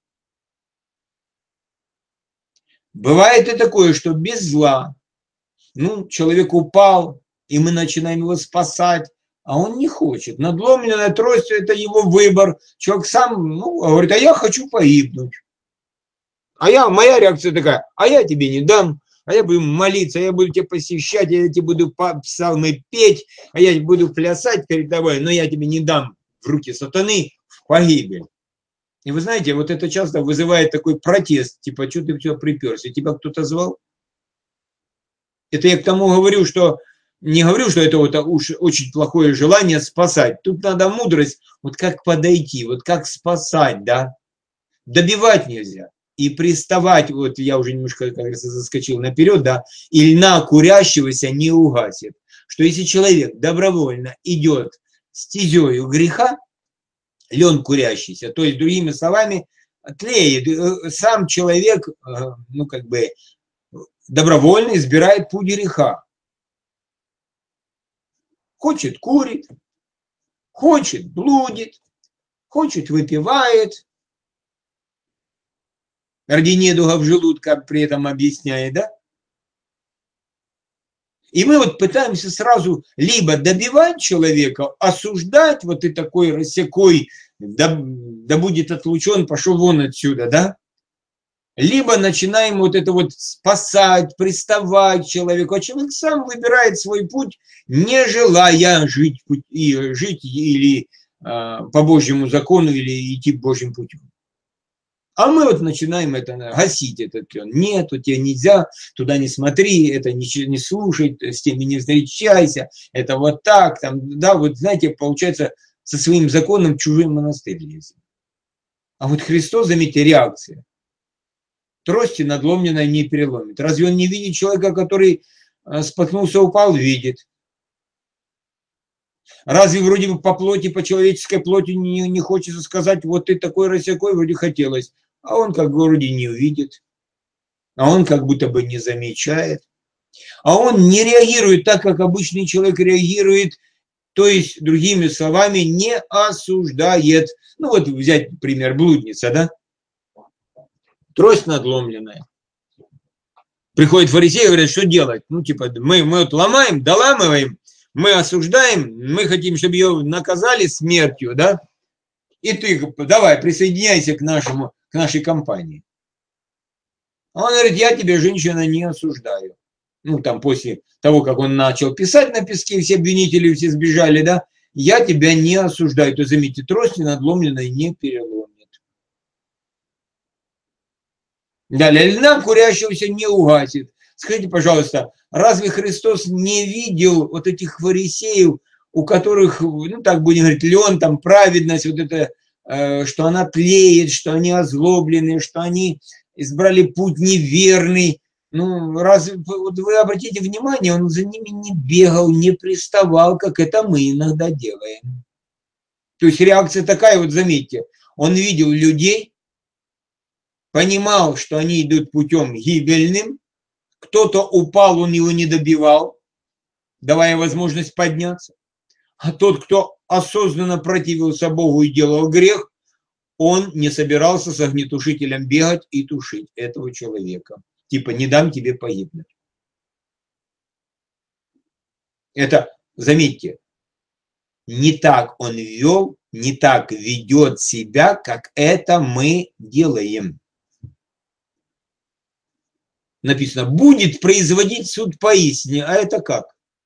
Бывает и такое, что без зла, ну, человек упал, и мы начинаем его спасать, а он не хочет. Надломленная трость – это его выбор. Человек сам говорит, а я хочу погибнуть. Моя реакция такая, а я тебе не дам, а я буду молиться, а я буду тебя посещать, а я тебе буду псалмы петь, а я буду плясать перед тобой, но я тебе не дам в руки сатаны в погибель. И вы знаете, вот это часто вызывает такой протест, типа, что ты все приперся, тебя кто-то звал? Это я к тому говорю, что не говорю, что это вот уж очень плохое желание спасать. Тут надо мудрость, вот как подойти, вот как спасать, да. Добивать нельзя. И приставать, вот я уже немножко, как говорится, заскочил наперед, да, и льна курящегося не угасит. Что если человек добровольно идет стезею греха, лен курящийся, то есть, другими словами, тлеет, сам человек, ну, как бы, добровольно избирает путь греха. Хочет – курит, хочет – блудит, хочет – выпивает. Ради недугов желудка при этом объясняет, да? И мы вот пытаемся сразу либо добивать человека, осуждать, вот ты такой рассекой, да будет отлучен, пошел вон отсюда, да? либо начинаем вот это вот спасать, приставать к человеку, а человек сам выбирает свой путь, не желая жить или по Божьему закону, или идти Божьим путем. А мы вот начинаем это гасить, этот клен. Нет, у тебя нельзя, туда не смотри, это не слушай, с теми не встречайся, это вот так, там, да, вот знаете, получается, со своим законом чужой монастырь лезет. А вот Христос, заметьте, реакция. Трости надломленной не переломит. Разве он не видит человека, который споткнулся, упал? Видит. Разве вроде бы по плоти, по человеческой плоти не хочется сказать, вот ты такой рассякой, вроде хотелось, а он как бы вроде не увидит, а он как будто бы не замечает, а он не реагирует так, как обычный человек реагирует, то есть, другими словами, не осуждает. Ну вот взять пример блудница, да? Трость надломленная. Приходит фарисей и говорят, что делать? Ну типа, мы вот ломаем, доламываем, мы осуждаем, мы хотим, чтобы ее наказали смертью, да? И ты давай, присоединяйся к нашей компании. А он говорит, я тебя, женщина, не осуждаю. Ну, там, после того, как он начал писать на песке, все обвинители все сбежали, да? Я тебя не осуждаю. То, заметьте, трость надломленной не переломит. Далее, льна курящегося не угасит. Скажите, пожалуйста, разве Христос не видел вот этих фарисеев, у которых, ну, так будем говорить, лен, там, праведность, вот это, что она тлеет, что они озлоблены, что они избрали путь неверный. Ну, разве, вот вы обратите внимание, он за ними не бегал, не приставал, как это мы иногда делаем. То есть реакция такая, вот заметьте, он видел людей, понимал, что они идут путем гибельным, кто-то упал, он его не добивал, давая возможность подняться. А тот, кто осознанно противился Богу и делал грех, он не собирался с огнетушителем бегать и тушить этого человека. Типа, не дам тебе погибнуть. Это, заметьте, не так он вел, не так ведет себя, как это мы делаем. Написано, будет производить суд поистине. А это как?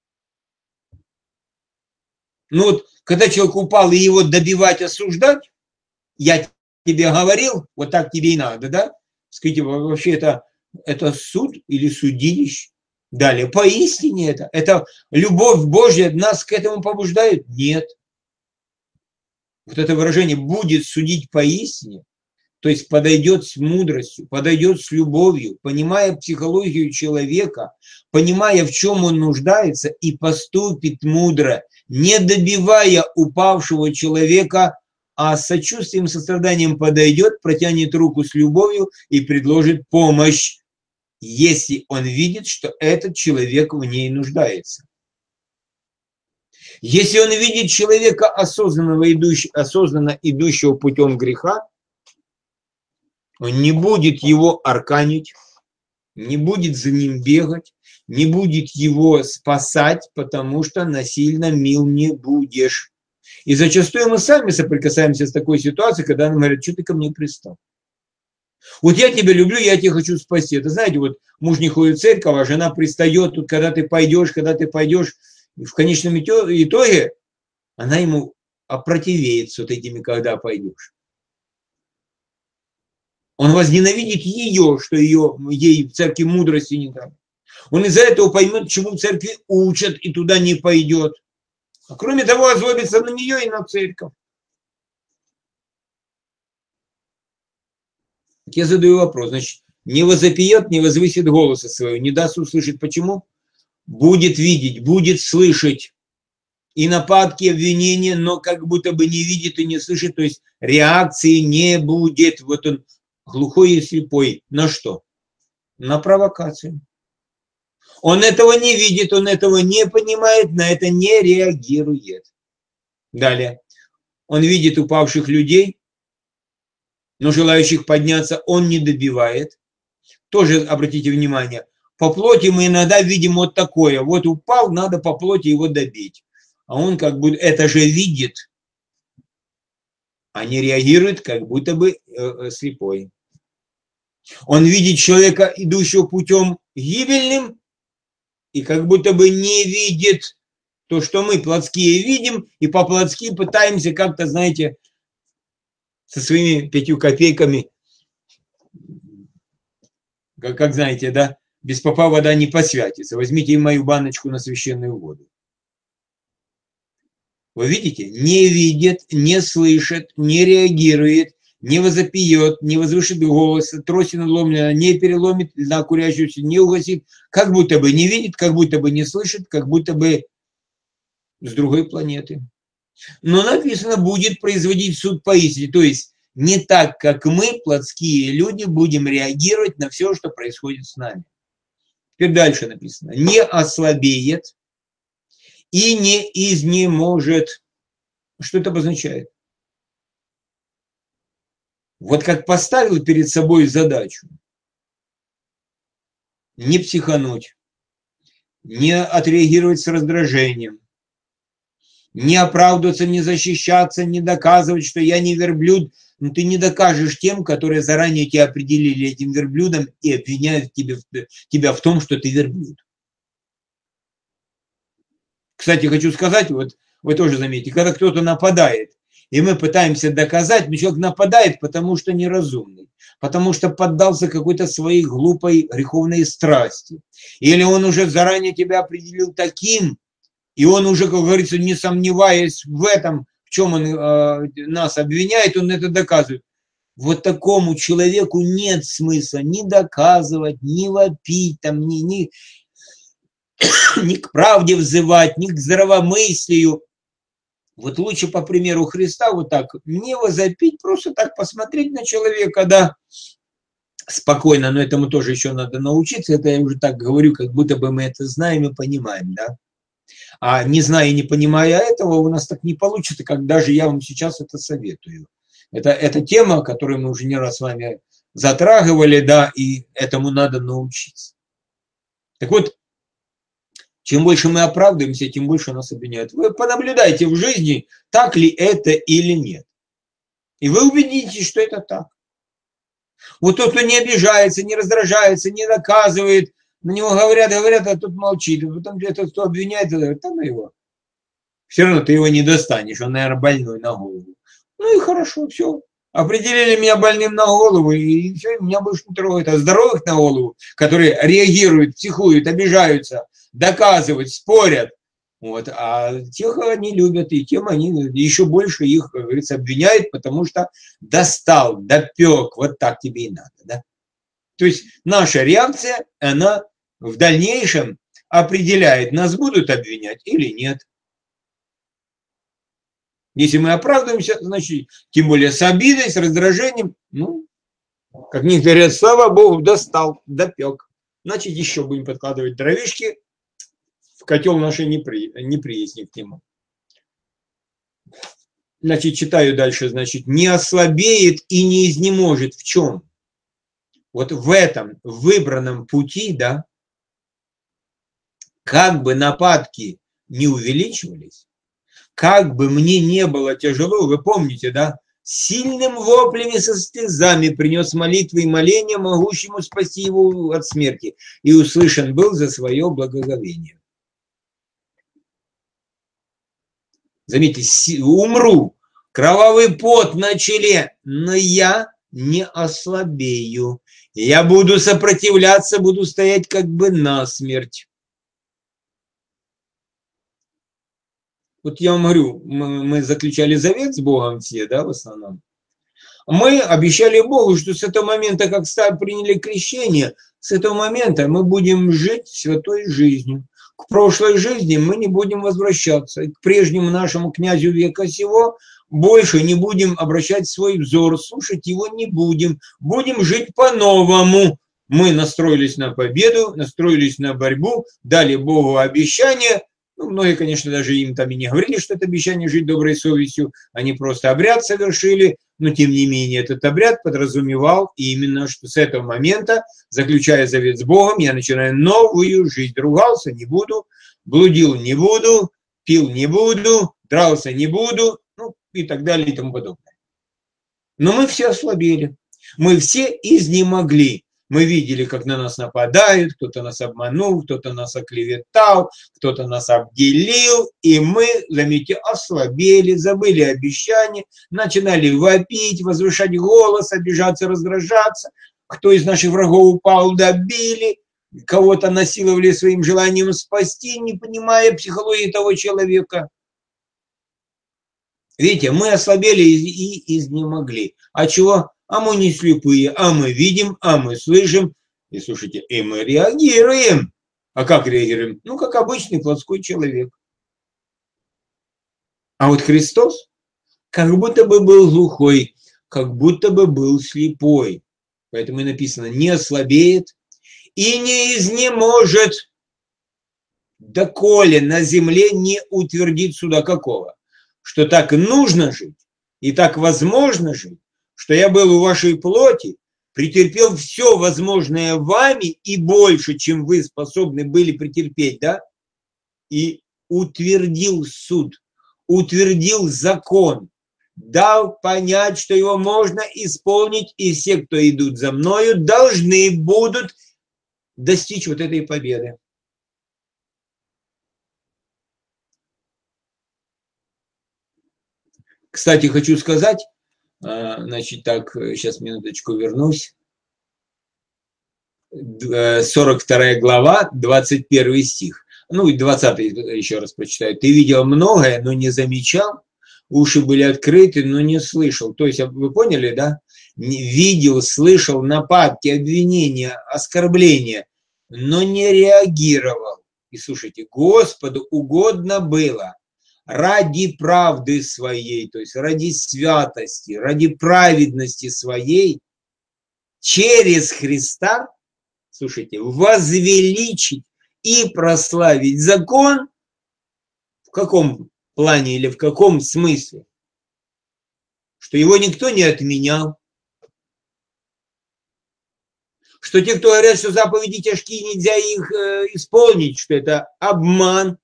Ну вот, когда человек упал и его добивать, осуждать, я тебе говорил, вот так тебе и надо, да? Скажите, вообще это суд или судилище? Далее, поистине это любовь Божья нас к этому побуждает? Нет. Вот это выражение «будет судить поистине», то есть подойдет с мудростью, подойдет с любовью, понимая психологию человека, понимая, в чем он нуждается, и поступит мудро, не добивая упавшего человека, а с сочувствием, состраданием подойдет, протянет руку с любовью и предложит помощь, если он видит, что этот человек в ней нуждается. Если он видит человека, осознанно идущего путем греха, он не будет его арканить, не будет за ним бегать, не будет его спасать, потому что насильно мил не будешь. И зачастую мы сами соприкасаемся с такой ситуацией, когда нам говорят, что ты ко мне пристал. Вот я тебя люблю, я тебя хочу спасти. Это знаете, вот муж не ходит в церковь, а жена пристает, тут когда ты пойдешь, в конечном итоге она ему опротивеет с вот этими, когда пойдешь. Он возненавидит ее, что ей в церкви мудрости не дали. Он из-за этого поймет, чему в церкви учат, и туда не пойдет. А кроме того, озлобится на нее и на церковь. Я задаю вопрос. Значит, не возопьет, не возвысит голоса своего, не даст услышать. Почему? Будет видеть, будет слышать. И нападки, обвинения, но как будто бы не видит и не слышит. То есть реакции не будет. Вот он глухой и слепой. На что? На провокацию. Он этого не видит, он этого не понимает, на это не реагирует. Далее. Он видит упавших людей, но желающих подняться он не добивает. Тоже обратите внимание, по плоти мы иногда видим вот такое. Вот упал, надо по плоти его добить. А он как бы это же видит, а не реагирует, как будто бы слепой. Он видит человека, идущего путем гибельным, и как будто бы не видит то, что мы плотские видим, и по-плотски пытаемся как-то, знаете, со своими 5 копейками, как знаете, да, без попа вода не посвятится. Возьмите и мою баночку на священную воду. Вы видите, не видит, не слышит, не реагирует, не возопьет, не возвышит голос, трости надломлена, не переломит льда курящуюся, не угасит, как будто бы не видит, как будто бы не слышит, как будто бы с другой планеты. Но написано, будет производить суд поистине, то есть не так, как мы, плотские люди, будем реагировать на все, что происходит с нами. Теперь дальше написано, не ослабеет и не изнеможет. Что это обозначает? Вот как поставил перед собой задачу не психануть, не отреагировать с раздражением, не оправдываться, не защищаться, не доказывать, что я не верблюд, но ты не докажешь тем, которые заранее тебя определили этим верблюдом и обвиняют тебя в том, что ты верблюд. Кстати, хочу сказать, вот вы тоже заметите, когда кто-то нападает, и мы пытаемся доказать, но человек нападает, потому что неразумный, потому что поддался какой-то своей глупой греховной страсти. Или он уже заранее тебя определил таким, и он уже, как говорится, не сомневаясь в этом, в чем он нас обвиняет, он это доказывает. Вот такому человеку нет смысла ни доказывать, ни вопить, там, ни к правде взывать, ни к здравомыслию. Вот лучше, по примеру Христа, вот так не возопить, просто так посмотреть на человека, да, спокойно, но этому тоже еще надо научиться, это я уже так говорю, как будто бы мы это знаем и понимаем, да. А не зная и не понимая этого, у нас так не получится, как даже я вам сейчас это советую. Это тема, которую мы уже не раз с вами затрагивали, да, и этому надо научиться. Так вот, чем больше мы оправдываемся, тем больше нас обвиняют. Вы понаблюдайте в жизни, так ли это или нет. И вы убедитесь, что это так. Вот тот, кто не обижается, не раздражается, не доказывает, на него говорят, а тут молчит. И потом этот, кто обвиняет, говорит, там его. Все равно ты его не достанешь, он, наверное, больной на голову. Ну и хорошо, все. Определили меня больным на голову, и все, меня больше не трогает. А здоровых на голову, которые реагируют, психуют, обижаются, доказывают, спорят. Вот. А тех они любят, и тем они еще больше их, как говорится, обвиняют, потому что достал, допек, вот так тебе и надо. Да? То есть наша реакция, она в дальнейшем определяет, нас будут обвинять или нет. Если мы оправдываемся, значит, тем более с обидой, с раздражением, ну, как некоторые говорят, слава Богу, достал, допек. Значит, еще будем подкладывать дровишки в котел нашей неприязни к нему. Значит, читаю дальше, значит, не ослабеет и не изнеможет. В чем? Вот в этом выбранном пути, да, как бы нападки не увеличивались, как бы мне не было тяжело, вы помните, да, сильным воплями со слезами принес молитвы и моления, могущему спасти его от смерти, и услышан был за свое благоговение. Заметьте, умру, кровавый пот на челе, но я не ослабею. Я буду сопротивляться, буду стоять как бы насмерть. Вот я вам говорю, мы заключали завет с Богом все, да, в основном. Мы обещали Богу, что с этого момента, как приняли крещение, с этого момента мы будем жить святой жизнью. К прошлой жизни мы не будем возвращаться. И к прежнему нашему князю века сего больше не будем обращать свой взор, слушать его не будем. Будем жить по-новому. Мы настроились на победу, настроились на борьбу, дали Богу обещание. Ну, многие, конечно, даже им там и не говорили, что это обещание жить доброй совестью. Они просто обряд совершили. Но, тем не менее, этот обряд подразумевал именно, что с этого момента, заключая завет с Богом, я начинаю новую жизнь. Ругался не буду, блудил не буду, пил не буду, дрался не буду, ну и так далее и тому подобное. Но мы все ослабели. Мы все изнемогли. Мы видели, как на нас нападают, кто-то нас обманул, кто-то нас оклеветал, кто-то нас обделил, и мы, заметьте, ослабели, забыли обещания, начинали вопить, возвышать голос, обижаться, раздражаться. Кто из наших врагов упал, добили, кого-то насиловали своим желанием спасти, не понимая психологии того человека. Видите, мы ослабели и изнемогли. А чего? А мы не слепые, а мы видим, а мы слышим. И слушайте, и мы реагируем. А как реагируем? Ну, как обычный плотской человек. А вот Христос как будто бы был глухой, как будто бы был слепой. Поэтому и написано, не ослабеет и не изнеможет, доколе на земле не утвердит суда какого. Что так нужно жить и так возможно жить, что я был у вашей плоти, претерпел все возможное вами и больше, чем вы способны были претерпеть, да? И утвердил суд, утвердил закон, дал понять, что его можно исполнить, и все, кто идут за мною, должны будут достичь вот этой победы. Кстати, хочу сказать, значит, так, сейчас минуточку вернусь. 42 глава, 21 стих. Ну и 20 еще раз прочитаю. Ты видел многое, но не замечал. Уши были открыты, но не слышал. То есть, вы поняли, да? Видел, слышал нападки, обвинения, оскорбления, но не реагировал. И слушайте, Господу угодно было ради правды своей, то есть ради святости, ради праведности своей, через Христа, слушайте, возвеличить и прославить закон. В каком плане или в каком смысле? Что его никто не отменял. Что те, кто говорят, что заповеди тяжкие, нельзя их исполнить, что это обман.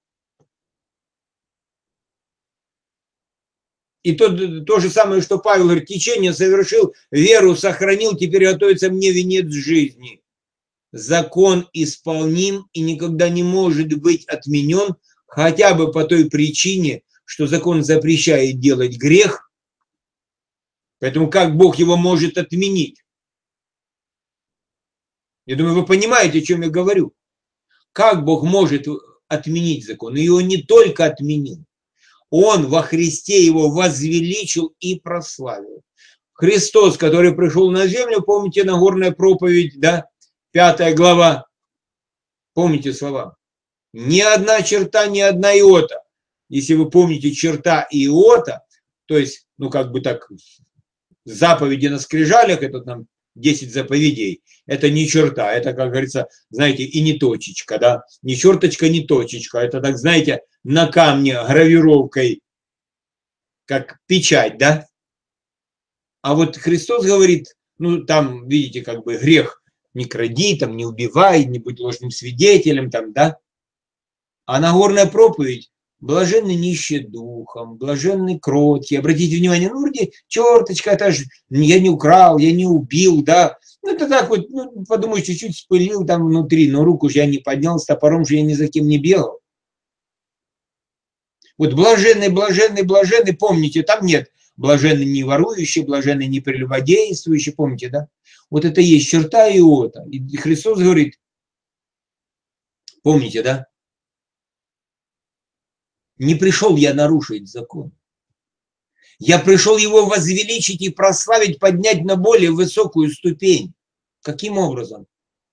И то же самое, что Павел говорит, течение совершил, веру сохранил, теперь готовится мне венец жизни. Закон исполним и никогда не может быть отменен, хотя бы по той причине, что закон запрещает делать грех. Поэтому как Бог его может отменить? Я думаю, вы понимаете, о чем я говорю. Как Бог может отменить закон? И он не только отменил. Он во Христе его возвеличил и прославил. Христос, который пришел на землю, помните, Нагорная проповедь, да, 5 глава, помните слова? Ни одна черта, ни одна иота. Если вы помните черта и иота, то есть, ну как бы так, заповеди на скрижалях, это там 10 заповедей, это не черта, это, как говорится, знаете, и не точечка, да, не черточка, не точечка, это, так, знаете, на камне гравировкой, как печать, да. А вот Христос говорит, ну там, видите, как бы грех, не кради, там, не убивай, не будь ложным свидетелем, там, да. А Нагорная проповедь, блаженны нищие духом, блаженны кроткие. Обратите внимание, ну, вроде черточка, это же я не украл, я не убил, да. Ну, это так вот, ну, подумай, чуть-чуть спылил там внутри, но руку же я не поднял, с топором же я ни за кем не бегал. Вот блаженный, блаженный, блаженный, помните, там нет блаженный не ворующий, блаженный не прелюбодействующий, помните, да? Вот это есть черта иота. И Христос говорит, помните, да? Не пришел я нарушить закон. Я пришел его возвеличить и прославить, поднять на более высокую ступень. Каким образом?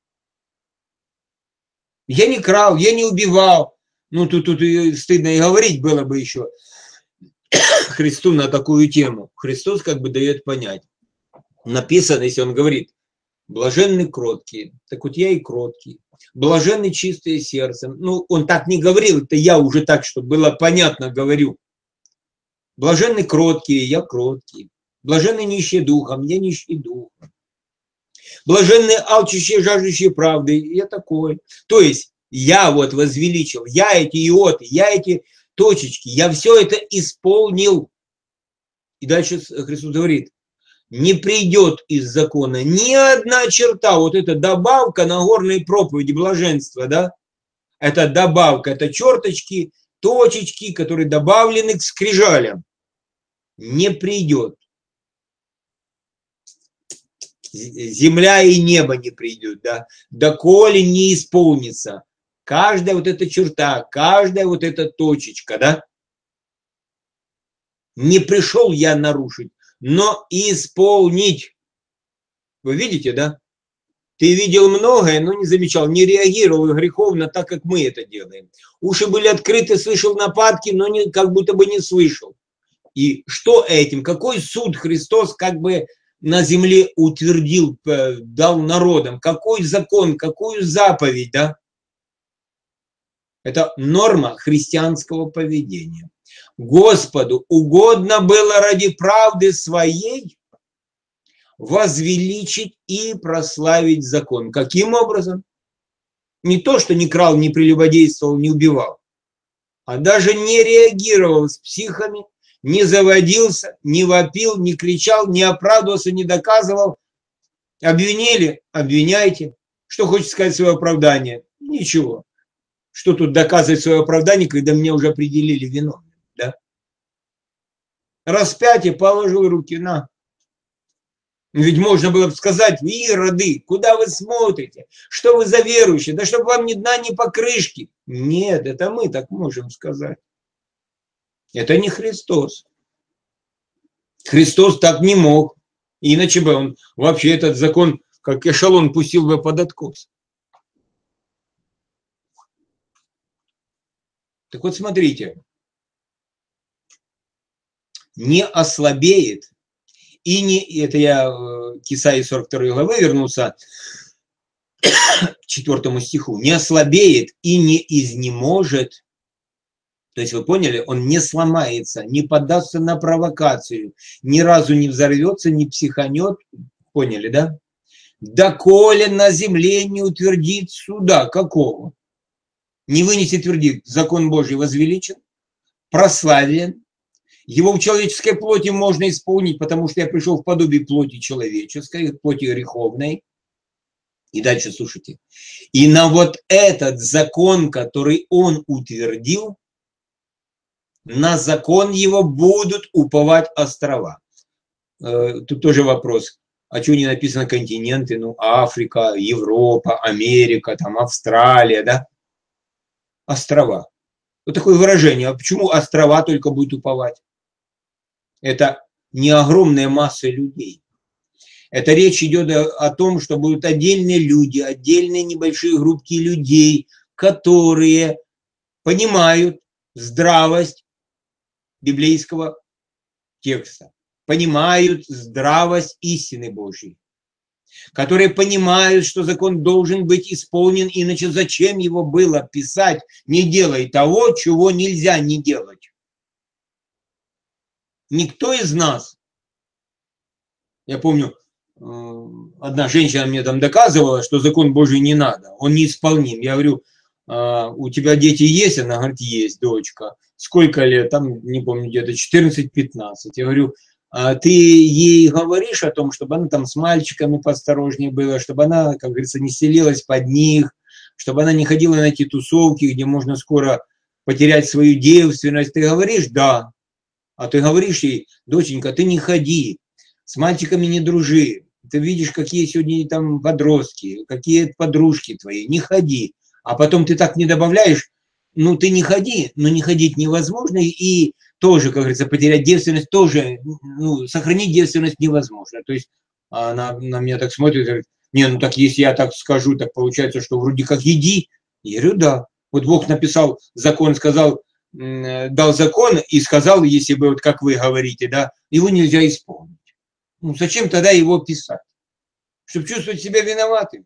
Я не крал, я не убивал. Ну, тут стыдно и говорить было бы еще Христу на такую тему. Христос как бы дает понять. Написано, если он говорит, блаженны кроткие. Так вот я и кроткий. Блаженны чистые сердцем. Ну, он так не говорил, это я уже так, чтобы было понятно, говорю. Блаженны кроткие, я кроткий. Блаженны нищие духом, я нищий духом. Блаженны алчущие, жаждущие правды, я такой. То есть я вот возвеличил, я эти иоты, я эти точечки, я все это исполнил. И дальше Христос говорит, не придет из закона ни одна черта. Вот эта добавка на горной проповеди блаженства, да, это добавка, это черточки, точечки, которые добавлены к скрижалям. Не придет. Земля и небо не придет, да, доколе не исполнится. Каждая вот эта черта, каждая вот эта точечка, да. Не пришел я нарушить, но исполнить. Вы видите, да? Ты видел многое, но не замечал, не реагировал греховно так, как мы это делаем. Уши были открыты, слышал нападки, но не, как будто бы не слышал. И что этим? Какой суд Христос как бы на земле утвердил, дал народам? Какой закон, какую заповедь, да? Это норма христианского поведения. Господу угодно было ради правды своей возвеличить и прославить закон. Каким образом? Не то, что не крал, не прелюбодействовал, не убивал, а даже не реагировал с психами, не заводился, не вопил, не кричал, не оправдывался, не доказывал. Обвинили? Обвиняйте. Что хочет сказать свое оправдание? Ничего. Что тут доказывать свое оправдание, когда меня уже определили виновным? Да? Распятие, положил руки на. Ведь можно было бы сказать: ироды, куда вы смотрите? Что вы за верующие? Да чтобы вам ни дна, ни покрышки. Нет, это мы так можем сказать. Это не Христос. Христос так не мог. Иначе бы он вообще этот закон, как эшелон, пустил бы под откос. Так вот смотрите. Не ослабеет. И не, это я к Исаии 42 главы вернулся, к 4 стиху. Не ослабеет и не изнеможет. То есть вы поняли, он не сломается, не поддастся на провокацию, ни разу не взорвется, не психанет. Поняли, да? Доколе на земле не утвердит суда. Какого? Не вынесет вердикт. Закон Божий возвеличен, прославлен. Его в человеческой плоти можно исполнить, потому что я пришел в подобие плоти человеческой, плоти греховной. И дальше слушайте. И на вот этот закон, который он утвердил, на закон его будут уповать острова. Тут тоже вопрос. А что не написано континенты? Ну, Африка, Европа, Америка, там Австралия, да? Острова. Вот такое выражение. А почему острова только будут уповать? Это не огромная масса людей. Это речь идет о том, что будут отдельные люди, отдельные небольшие группки людей, которые понимают здравость библейского текста, понимают здравость истины Божьей, которые понимают, что закон должен быть исполнен, иначе зачем его было писать: не делай того, чего нельзя не делать. Никто из нас, я помню, одна женщина мне там доказывала, что закон Божий не надо, он неисполним. Я говорю: у тебя дети есть? Она говорит: есть, дочка. Сколько лет? Там, не помню, где-то 14-15. Я говорю: ты ей говоришь о том, чтобы она там с мальчиками поосторожнее была, чтобы она, как говорится, не селилась под них, чтобы она не ходила на эти тусовки, где можно скоро потерять свою девственность? Ты говоришь? Да. А ты говоришь ей: доченька, ты не ходи, с мальчиками не дружи, ты видишь, какие сегодня там подростки, какие подружки твои, не ходи. А потом ты так не добавляешь: ну ты не ходи, но не ходить невозможно, и тоже, как говорится, потерять девственность тоже, ну, сохранить девственность невозможно. То есть она на меня так смотрит и говорит: не, ну так если я так скажу, так получается, что вроде как иди. Я говорю: да. Вот Бог написал закон, сказал, дал закон и сказал, если бы, вот как вы говорите, да, его нельзя исполнить. Ну зачем тогда его писать? Чтобы чувствовать себя виноватым,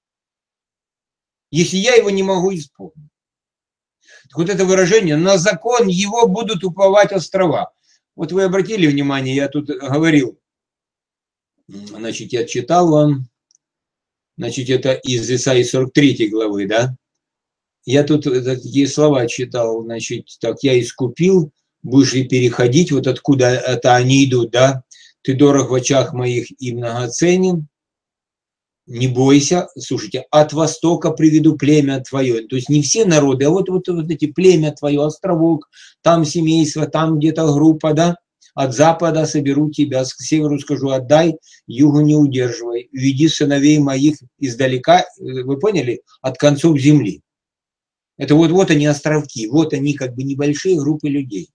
если я его не могу исполнить. Так вот это выражение: на закон его будут уповать острова. Вот вы обратили внимание, я тут говорил, значит, я читал вам, значит, это из Исаии 43 главы, да? Я тут такие слова читал, значит, так: я искупил, будешь ли переходить, вот откуда это они идут, да? Ты дорог в очах моих и многоценен. Не бойся, слушайте, от востока приведу племя твое. То есть не все народы, а вот эти племя твое, островок, там семейство, там где-то группа, да. От запада соберу тебя, к северу скажу, отдай, югу не удерживай. Веди сыновей моих издалека, вы поняли, от концов земли. Это вот они островки, вот они как бы небольшие группы людей.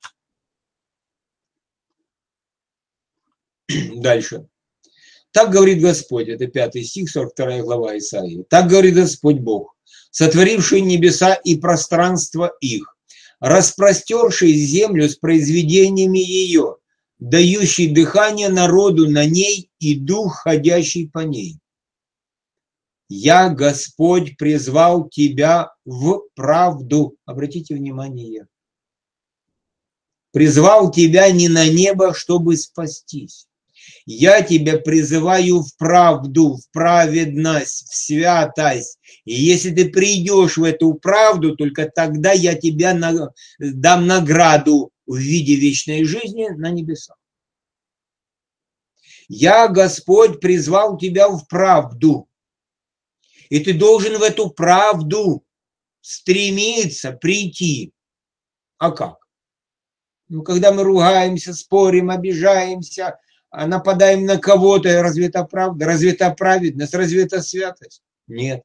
Дальше. Так говорит Господь, это 5 стих, 42 глава Исаии. Так говорит Господь Бог, сотворивший небеса и пространство их, распростерший землю с произведениями ее, дающий дыхание народу на ней и дух, ходящий по ней. Я, Господь, призвал тебя в правду. Обратите внимание. Призвал тебя не на небо, чтобы спастись. Я тебя призываю в правду, в праведность, в святость. И если ты придешь в эту правду, только тогда я тебе дам награду в виде вечной жизни на небесах. Я, Господь, призвал тебя в правду. И ты должен в эту правду стремиться прийти. А как? Ну, когда мы ругаемся, спорим, обижаемся, нападаем на кого-то, разве это правда? Разве это праведность? Разве это святость? Нет.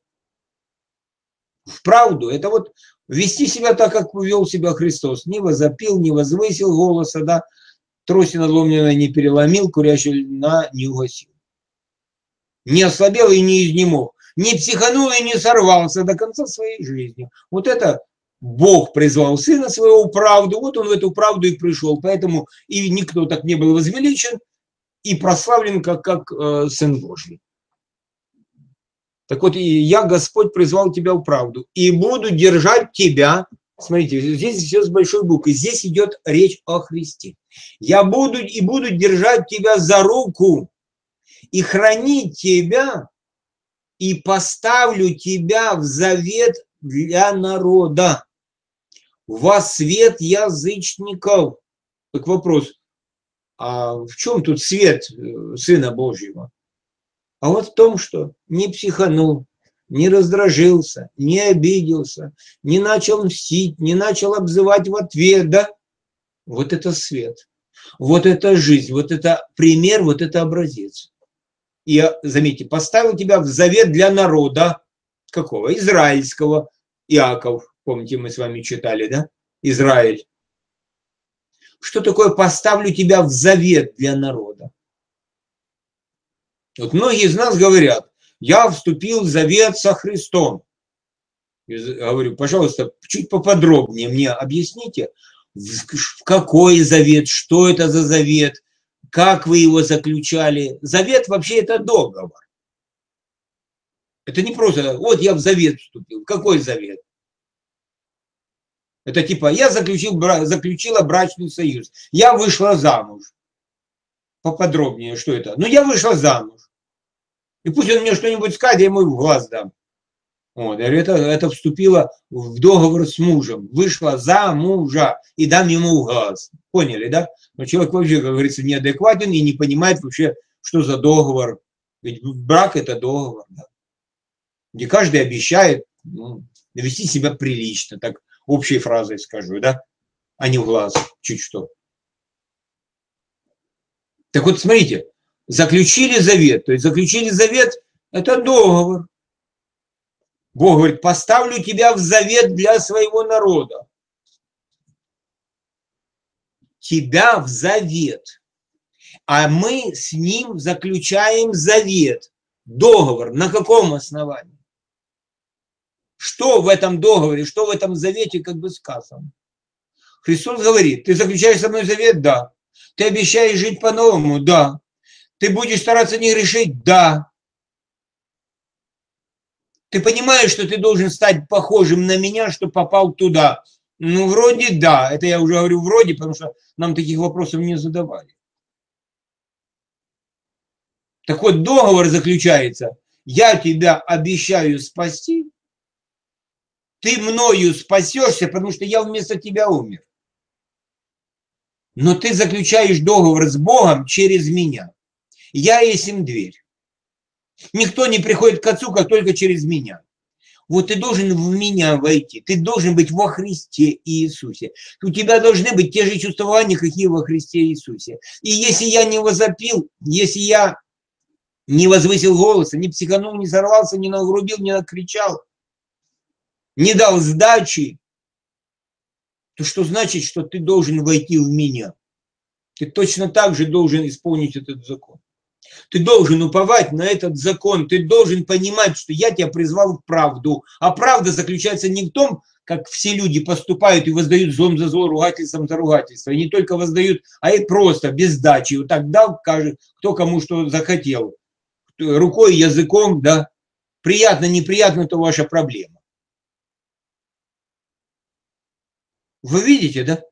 В правду. Это вот вести себя так, как вел себя Христос. Не возопил, не возвысил голоса, да, трости надломленной не переломил, курящий льна не угасил. Не ослабел и не изнемог. Не психанул и не сорвался до конца своей жизни. Вот это Бог призвал Сына Своего в правду, вот Он в эту правду и пришел. Поэтому и никто так не был возвеличен и прославлен, как Сын Божий. Так вот, и я, Господь, призвал тебя в правду и буду держать тебя. Смотрите, здесь все с большой буквы. Здесь идет речь о Христе. Я буду держать тебя за руку и хранить тебя, и поставлю тебя в завет для народа, во свет язычников. Так вопрос, а в чем тут свет Сына Божьего? А вот в том, что не психанул, не раздражился, не обиделся, не начал мстить, не начал обзывать в ответ, да? Вот это свет, вот это жизнь, вот это пример, вот это образец. И, заметьте, поставил тебя в завет для народа, какого? Израильского. Иаков, помните, мы с вами читали, да? Израиль. Что такое поставлю тебя в завет для народа? Вот многие из нас говорят, я вступил в завет со Христом. Я говорю, пожалуйста, чуть поподробнее мне объясните, в какой завет, что это за завет, как вы его заключали. Завет вообще это договор. Это не просто, вот я в завет вступил. Какой завет? Это типа, я заключила брачный союз. Я вышла замуж. Поподробнее, что это? Ну, я вышла замуж. И пусть он мне что-нибудь скажет, я ему в глаз дам. Вот, это вступило в договор с мужем. Вышла за мужа и дам ему в глаз. Поняли, да? Но человек вообще, как говорится, неадекватен и не понимает вообще, что за договор. Ведь брак это договор, да. Где каждый обещает вести себя прилично, так общей фразой скажу, да, а не в глаз, чуть что. Так вот, смотрите, заключили завет, то есть заключили завет, это договор. Бог говорит, поставлю тебя в завет для своего народа. Тебя в завет. А мы с ним заключаем завет, договор. На каком основании? Что в этом договоре, что в этом завете как бы сказано? Христос говорит, ты заключаешь со мной завет? Да. Ты обещаешь жить по-новому? Да. Ты будешь стараться не грешить? Да. Ты понимаешь, что ты должен стать похожим на меня, чтобы попал туда? Ну, вроде да. Это я уже говорю вроде, потому что нам таких вопросов не задавали. Так вот, договор заключается. Я тебя обещаю спасти. Ты мною спасешься, потому что я вместо тебя умер. Но ты заключаешь договор с Богом через меня. Я есть им дверь. Никто не приходит к Отцу, как только через меня. Вот ты должен в меня войти. Ты должен быть во Христе Иисусе. У тебя должны быть те же чувствования, какие во Христе Иисусе. И если я не возопил, если я не возвысил голоса, не психанул, не сорвался, не нагрубил, не накричал, не дал сдачи, то что значит, что ты должен войти в меня? Ты точно так же должен исполнить этот закон. Ты должен уповать на этот закон. Ты должен понимать, что я тебя призвал в правду. А правда заключается не в том, как все люди поступают и воздают злом за зло, ругательством за ругательство. И не только воздают, а и просто без сдачи. Вот так дал, кто кому что захотел. Рукой, языком, да. Приятно, неприятно, то ваша проблема. Вы видите, да?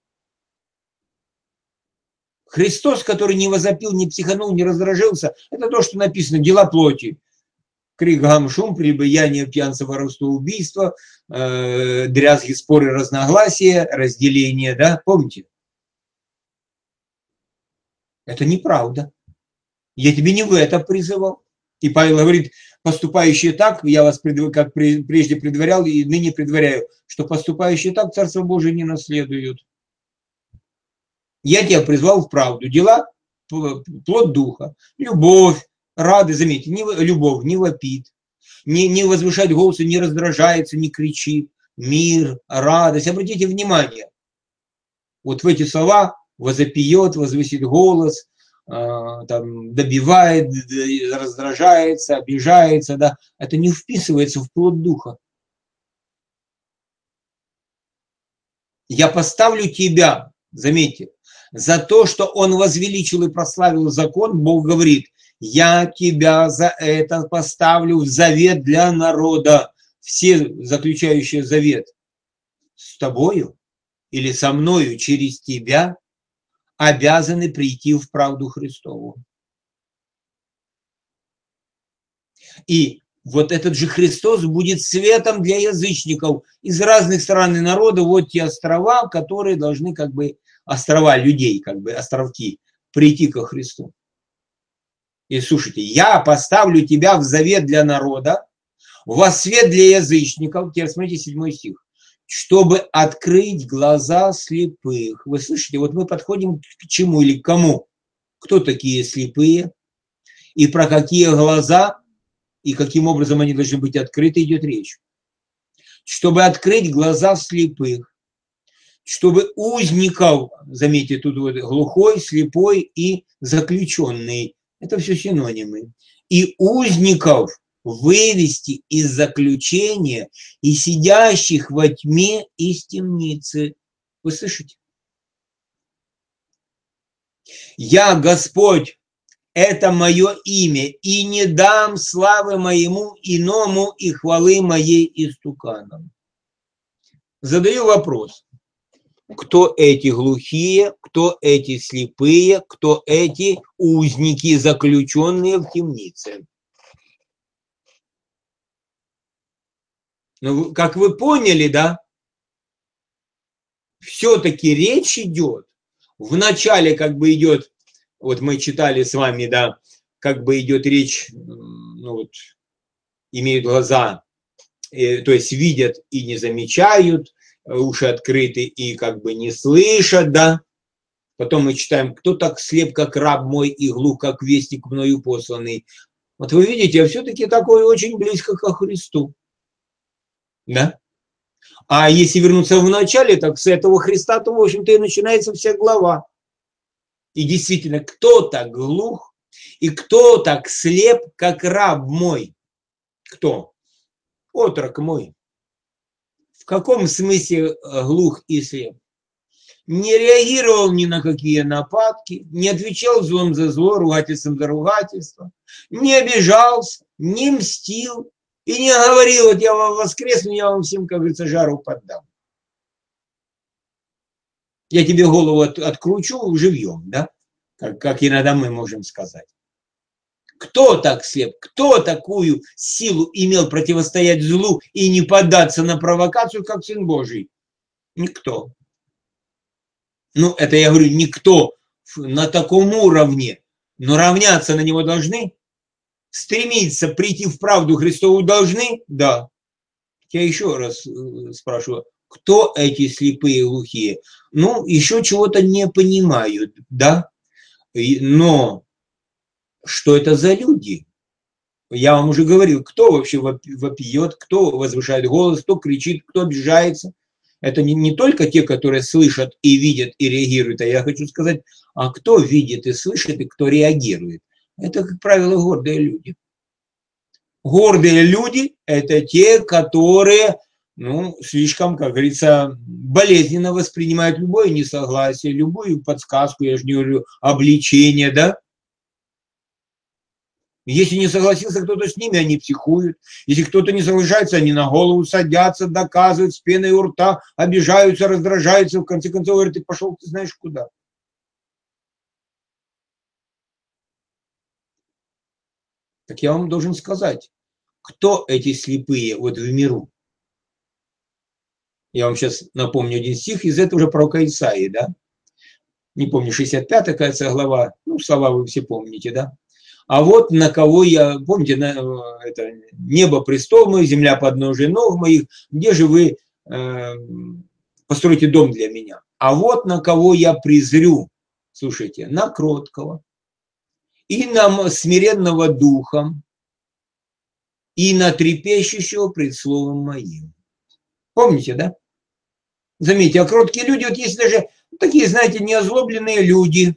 Христос, который не возопил, не психанул, не раздражился, это то, что написано, дела плоти. Крик, гам, шум, прелюбодеяние, пьянство, воровство, убийство, дрязги, споры, разногласия, разделение, да, помните? Это неправда. Я тебе не в это призывал. И Павел говорит, поступающие так, я вас как прежде предварял и ныне предваряю, что поступающие так Царство Божие не наследуют. Я тебя призвал в правду. Дела, плод духа, любовь, радость, заметьте, любовь не вопит, не возвышает голос, не раздражается, не кричит. Мир, радость. Обратите внимание, вот в эти слова возопьет, возвысит голос, там, добивает, раздражается, обижается, да, это не вписывается в плод духа. Я поставлю тебя, заметьте, за то, что он возвеличил и прославил закон, Бог говорит, я тебя за это поставлю в завет для народа. Все заключающие завет с тобою или со мною через тебя обязаны прийти в правду Христову. И вот этот же Христос будет светом для язычников из разных стран и народов. Вот те острова, которые должны как бы, острова людей, как бы островки, прийти ко Христу. И слушайте, я поставлю тебя в завет для народа, во свет для язычников. Теперь смотрите 7 стих. Чтобы открыть глаза слепых. Вы слышите, вот мы подходим к чему или к кому? Кто такие слепые? И про какие глаза, и каким образом они должны быть открыты, идет речь. Чтобы открыть глаза слепых. Чтобы узников, заметьте, тут вот глухой, слепой и заключенный. Это все синонимы. И узников вывести из заключения и сидящих во тьме из темницы. Вы слышите? Я, Господь, это мое имя, и не дам славы моему иному и хвалы моей истуканам. Задаю вопрос. Кто эти глухие, кто эти слепые, кто эти узники, заключенные в темнице? Ну, как вы поняли, да, все-таки речь идет, вначале как бы идет, вот мы читали с вами, да, как бы идет речь, ну вот, имеют глаза, то есть видят и не замечают, уши открыты и как бы не слышат, да. Потом мы читаем, кто так слеп, как раб мой, и глух, как вестник мною посланный. Вот вы видите, я все-таки такой очень близко ко Христу. Да? А если вернуться в начале, так с этого Христа, то, в общем-то, и начинается вся глава. И действительно, кто так глух, и кто так слеп, как раб мой? Кто? Отрок мой. В каком смысле глух и слеп? Не реагировал ни на какие нападки, не отвечал злом за зло, ругательством за ругательство, не обижался, не мстил и не говорил, вот я вам воскресну, я вам всем, как говорится, жару поддам. Я тебе голову откручу живьем, да? Как иногда мы можем сказать. Кто так слеп? Кто такую силу имел противостоять злу и не поддаться на провокацию, как Сын Божий? Никто. Ну, это я говорю, никто на таком уровне, но равняться на него должны, стремиться прийти в правду Христову должны, да. Я еще раз спрашиваю, кто эти слепые и глухие? Ну, еще чего-то не понимают, да, но что это за люди? Я вам уже говорил, кто вообще вопиет, кто возвышает голос, кто кричит, кто обижается. Это не только те, которые слышат и видят и реагируют, а я хочу сказать, а кто видит и слышит, и кто реагирует. Это, как правило, гордые люди. Гордые люди – это те, которые, ну, слишком, как говорится, болезненно воспринимают любое несогласие, любую подсказку, я же не говорю, обличение, да. Если не согласился кто-то с ними, они психуют. Если кто-то не соглашается, они на голову садятся, доказывают с пеной у рта, обижаются, раздражаются, в конце концов говорят, ты пошел, ты знаешь куда. Так я вам должен сказать, кто эти слепые вот в миру. Я вам сейчас напомню один стих из этого же пророка Исаии, да? Не помню, 65-я, кажется, глава, ну, слова вы все помните, да? А вот на кого я, помните, это небо престол мой, земля подножие ног моих, где же вы построите дом для меня? А вот на кого я презрю, слушайте, на кроткого и на смиренного духом, и на трепещущего пред словом моим. Помните, да? Заметьте, а кроткие люди, вот есть даже такие, знаете, неозлобленные люди,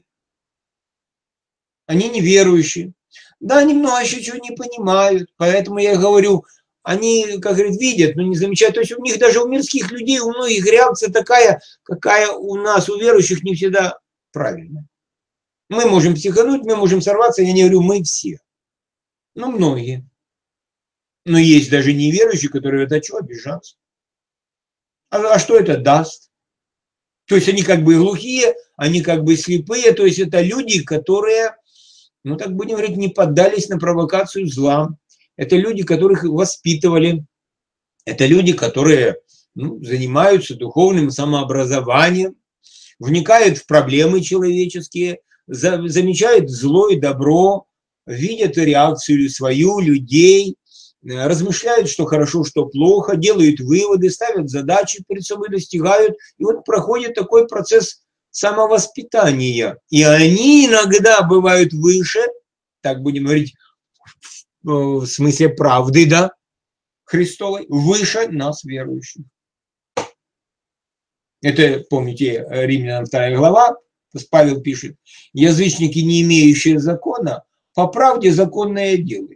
они неверующие. Да, они много еще чего не понимают, поэтому я говорю, они, как говорят, видят, но не замечают. То есть у них даже у мирских людей, у многих реакция такая, какая у нас, у верующих, не всегда правильная. Мы можем психануть, мы можем сорваться, я не говорю, мы все. Но многие. Но есть даже неверующие, которые говорят, а что обижаться? А что это даст? То есть они как бы глухие, они как бы слепые, то есть это люди, которые, ну так будем говорить, не поддались на провокацию зла. Это люди, которых воспитывали. Это люди, которые занимаются духовным самообразованием, вникают в проблемы человеческие, замечают зло и добро, видят реакцию свою, людей, размышляют, что хорошо, что плохо, делают выводы, ставят задачи перед собой, достигают. И вот проходит такой процесс самовоспитания. И они иногда бывают выше, так будем говорить, в смысле правды, да, Христовой, выше нас, верующих. Это, помните, Римлянам 2 глава, Павел пишет, язычники, не имеющие закона, по правде законное делают.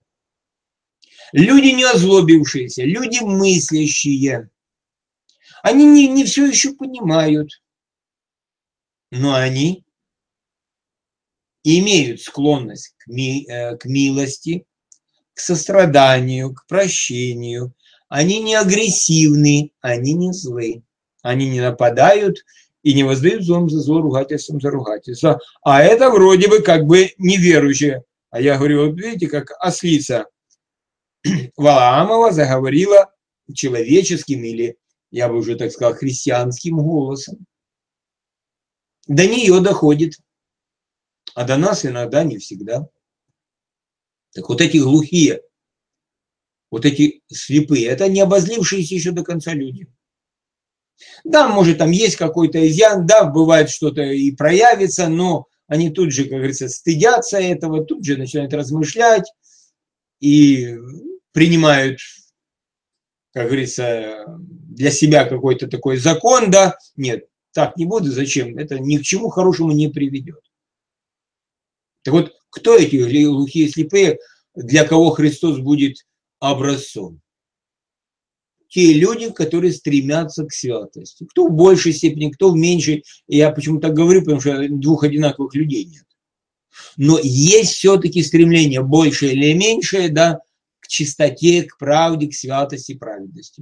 Люди не озлобившиеся, люди мыслящие, они не все еще понимают, но они имеют склонность к милости, к состраданию, к прощению. Они не агрессивны, они не злы. Они не нападают и не воздают злом за зло, ругательством за ругательство. А это вроде бы как бы неверующие. А я говорю, вот видите, как ослица Валаамова заговорила человеческим или, я бы уже так сказал, христианским голосом. До нее доходит, а до нас иногда не всегда. Так вот эти глухие, вот эти слепые, это не обозлившиеся еще до конца люди. Да, может, там есть какой-то изъян, да, бывает что-то и проявится, но они тут же, как говорится, стыдятся этого, тут же начинают размышлять и принимают, как говорится, для себя какой-то такой закон, да, нет, так не буду, зачем, это ни к чему хорошему не приведет. Так вот, кто эти глухие слепые, для кого Христос будет образцом? Те люди, которые стремятся к святости. Кто в большей степени, кто в меньшей. Я почему так говорю, потому что двух одинаковых людей нет. Но есть все-таки стремление, большее или меньшее, да, к чистоте, к правде, к святости, праведности.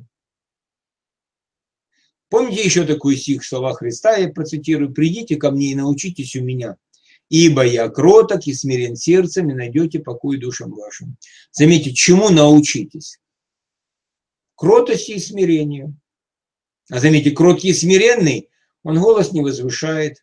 Помните еще такой стих, слова Христа, я процитирую: «Придите ко мне и научитесь у меня, ибо я кроток и смирен сердцем, и найдете покой душам вашим». Заметьте, чему научитесь? Кротости и смирению. А заметьте, кроткий и смиренный, он голос не возвышает.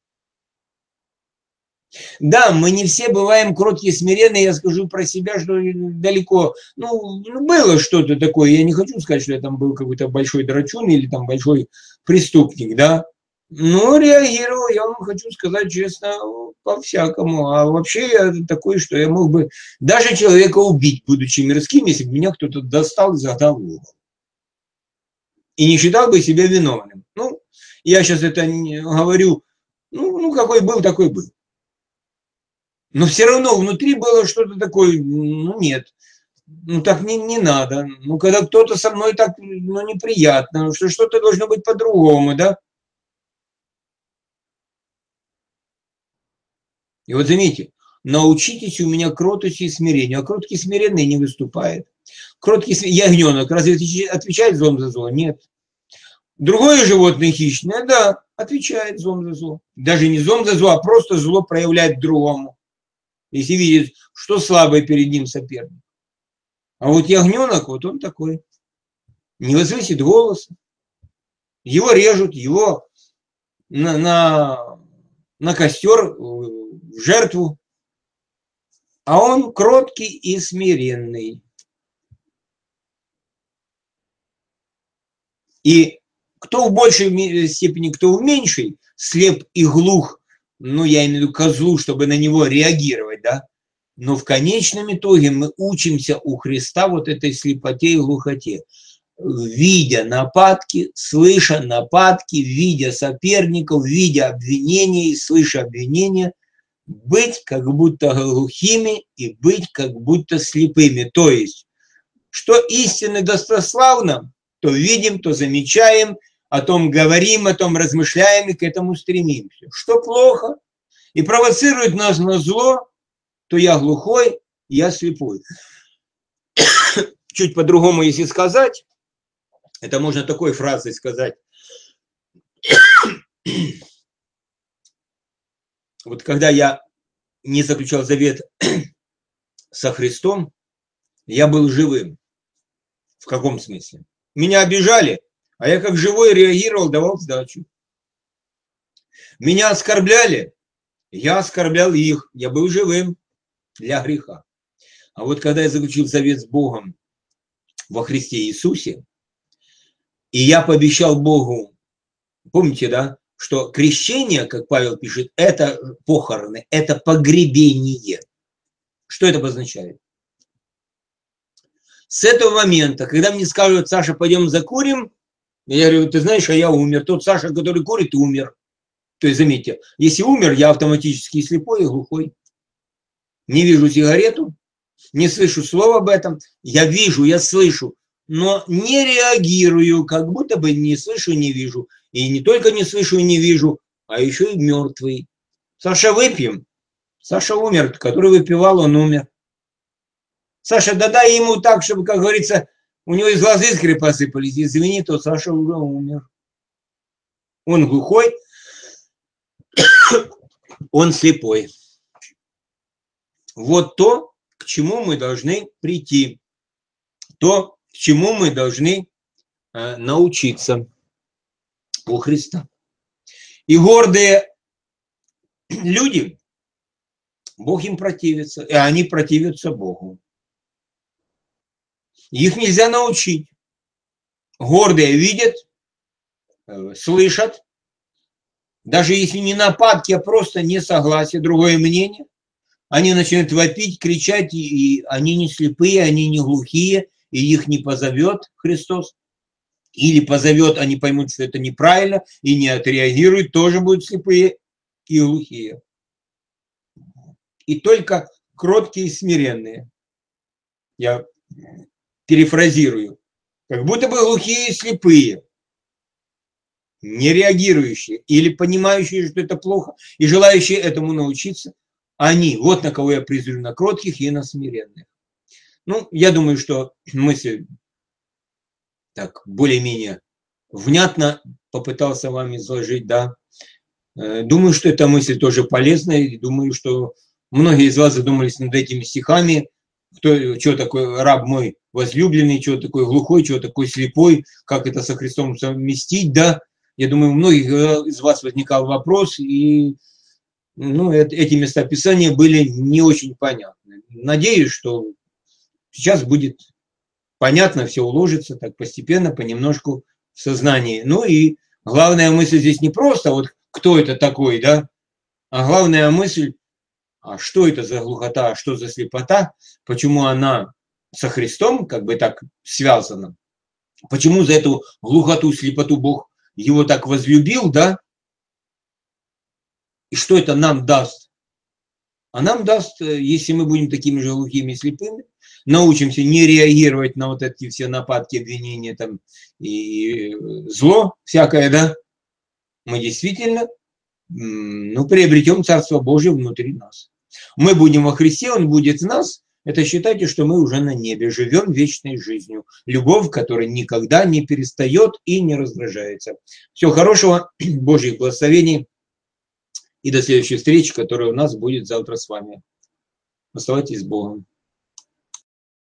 Да, мы не все бываем кроткие, смиренные, я скажу про себя, что далеко, было что-то такое, я не хочу сказать, что я там был какой-то большой драчун или там большой преступник, да, но реагировал, я вам хочу сказать честно, по-всякому, а вообще я такой, что я мог бы даже человека убить, будучи мирским, если бы меня кто-то достал и загнал в угол. И не считал бы себя виновным. Я сейчас это не говорю, какой был, такой был. Но все равно внутри было что-то такое, нет, так не надо. Когда кто-то со мной так, неприятно, что что-то должно быть по-другому, да? И вот заметьте, научитесь у меня кротости и смирению, а кроткий смиренный не выступает. Кроткий ягненок разве отвечает злом за зло? Нет. Другое животное хищное, да, отвечает злом за зло. Даже не злом за зло, а просто зло проявляет другому. Если видит, что слабый перед ним соперник. А вот ягненок, вот он такой. Не возвысит голоса. Его режут, его на костер, в жертву. А он кроткий и смиренный. И кто в большей степени, кто в меньшей, слеп и глух, я имею в виду козлу, чтобы на него реагировать, да, но в конечном итоге мы учимся у Христа вот этой слепоте и глухоте. Видя нападки, слыша нападки, видя соперников, видя обвинения и слыша обвинения, быть как будто глухими и быть как будто слепыми. То есть, что истинно достославно, то видим, то замечаем, о том говорим, о том размышляем и к этому стремимся. Что плохо и провоцирует нас на зло, то я глухой, я слепой. Чуть по-другому, если сказать, это можно такой фразой сказать. Вот когда я не заключал завет со Христом, я был живым. В каком смысле? Меня обижали, а я как живой реагировал, давал сдачу. Меня оскорбляли, я оскорблял их, я был живым для греха. А вот когда я заключил завет с Богом во Христе Иисусе, и я пообещал Богу, помните, да, что крещение, как Павел пишет, это похороны, это погребение. Что это обозначает? С этого момента, когда мне скажут: Саша, пойдем закурим, я говорю: ты знаешь, а я умер. Тот Саша, который курит, умер. То есть, заметьте, если умер, я автоматически слепой и глухой. Не вижу сигарету, не слышу слова об этом. Я вижу, я слышу, но не реагирую, как будто бы не слышу, не вижу. И не только не слышу и не вижу, а еще и мертвый. Саша, выпьем. Саша умер, который выпивал, он умер. Саша, да дай ему так, чтобы, как говорится, у него из глаз искры посыпались. Извини, то Саша уже умер. Он глухой, он слепой. Вот то, к чему мы должны прийти. То, к чему мы должны научиться у Христа. И гордые люди, Бог им противится, и они противятся Богу. Их нельзя научить. Гордые видят, слышат, даже если не нападки, а просто несогласие, другое мнение, они начинают вопить, кричать, и они не слепые, они не глухие, и их не позовет Христос. Или позовет, они поймут, что это неправильно, и не отреагируют, тоже будут слепые и глухие. И только кроткие и смиренные. Я перефразирую. Как будто бы глухие и слепые, не реагирующие или понимающие, что это плохо, и желающие этому научиться, они, вот на кого я призываю, на кротких и на смиренных. Я думаю, что мысль так более-менее внятно попытался вам изложить, да. Думаю, что эта мысль тоже полезная, и думаю, что многие из вас задумались над этими стихами, что такое раб мой возлюбленный, что такое глухой, что такое слепой, как это со Христом совместить, да. Я думаю, у многих из вас возникал вопрос, и эти местописания были не очень понятны. Надеюсь, что сейчас будет понятно, все уложится так постепенно, понемножку в сознании. Ну и главная мысль здесь не просто вот кто это такой, да, а главная мысль, а что это за глухота, что за слепота, почему она со Христом как бы так связана, почему за эту глухоту, слепоту Бог его так возлюбил, да, и что это нам даст. А нам даст, если мы будем такими же глухими и слепыми, научимся не реагировать на вот эти все нападки, обвинения там и зло всякое, да, мы действительно, приобретем Царство Божие внутри нас. Мы будем во Христе, Он будет в нас. Это считайте, что мы уже на небе, живем вечной жизнью. Любовь, которая никогда не перестает и не раздражается. Всего хорошего, Божьих благословений и до следующей встречи, которая у нас будет завтра с вами. Оставайтесь с Богом.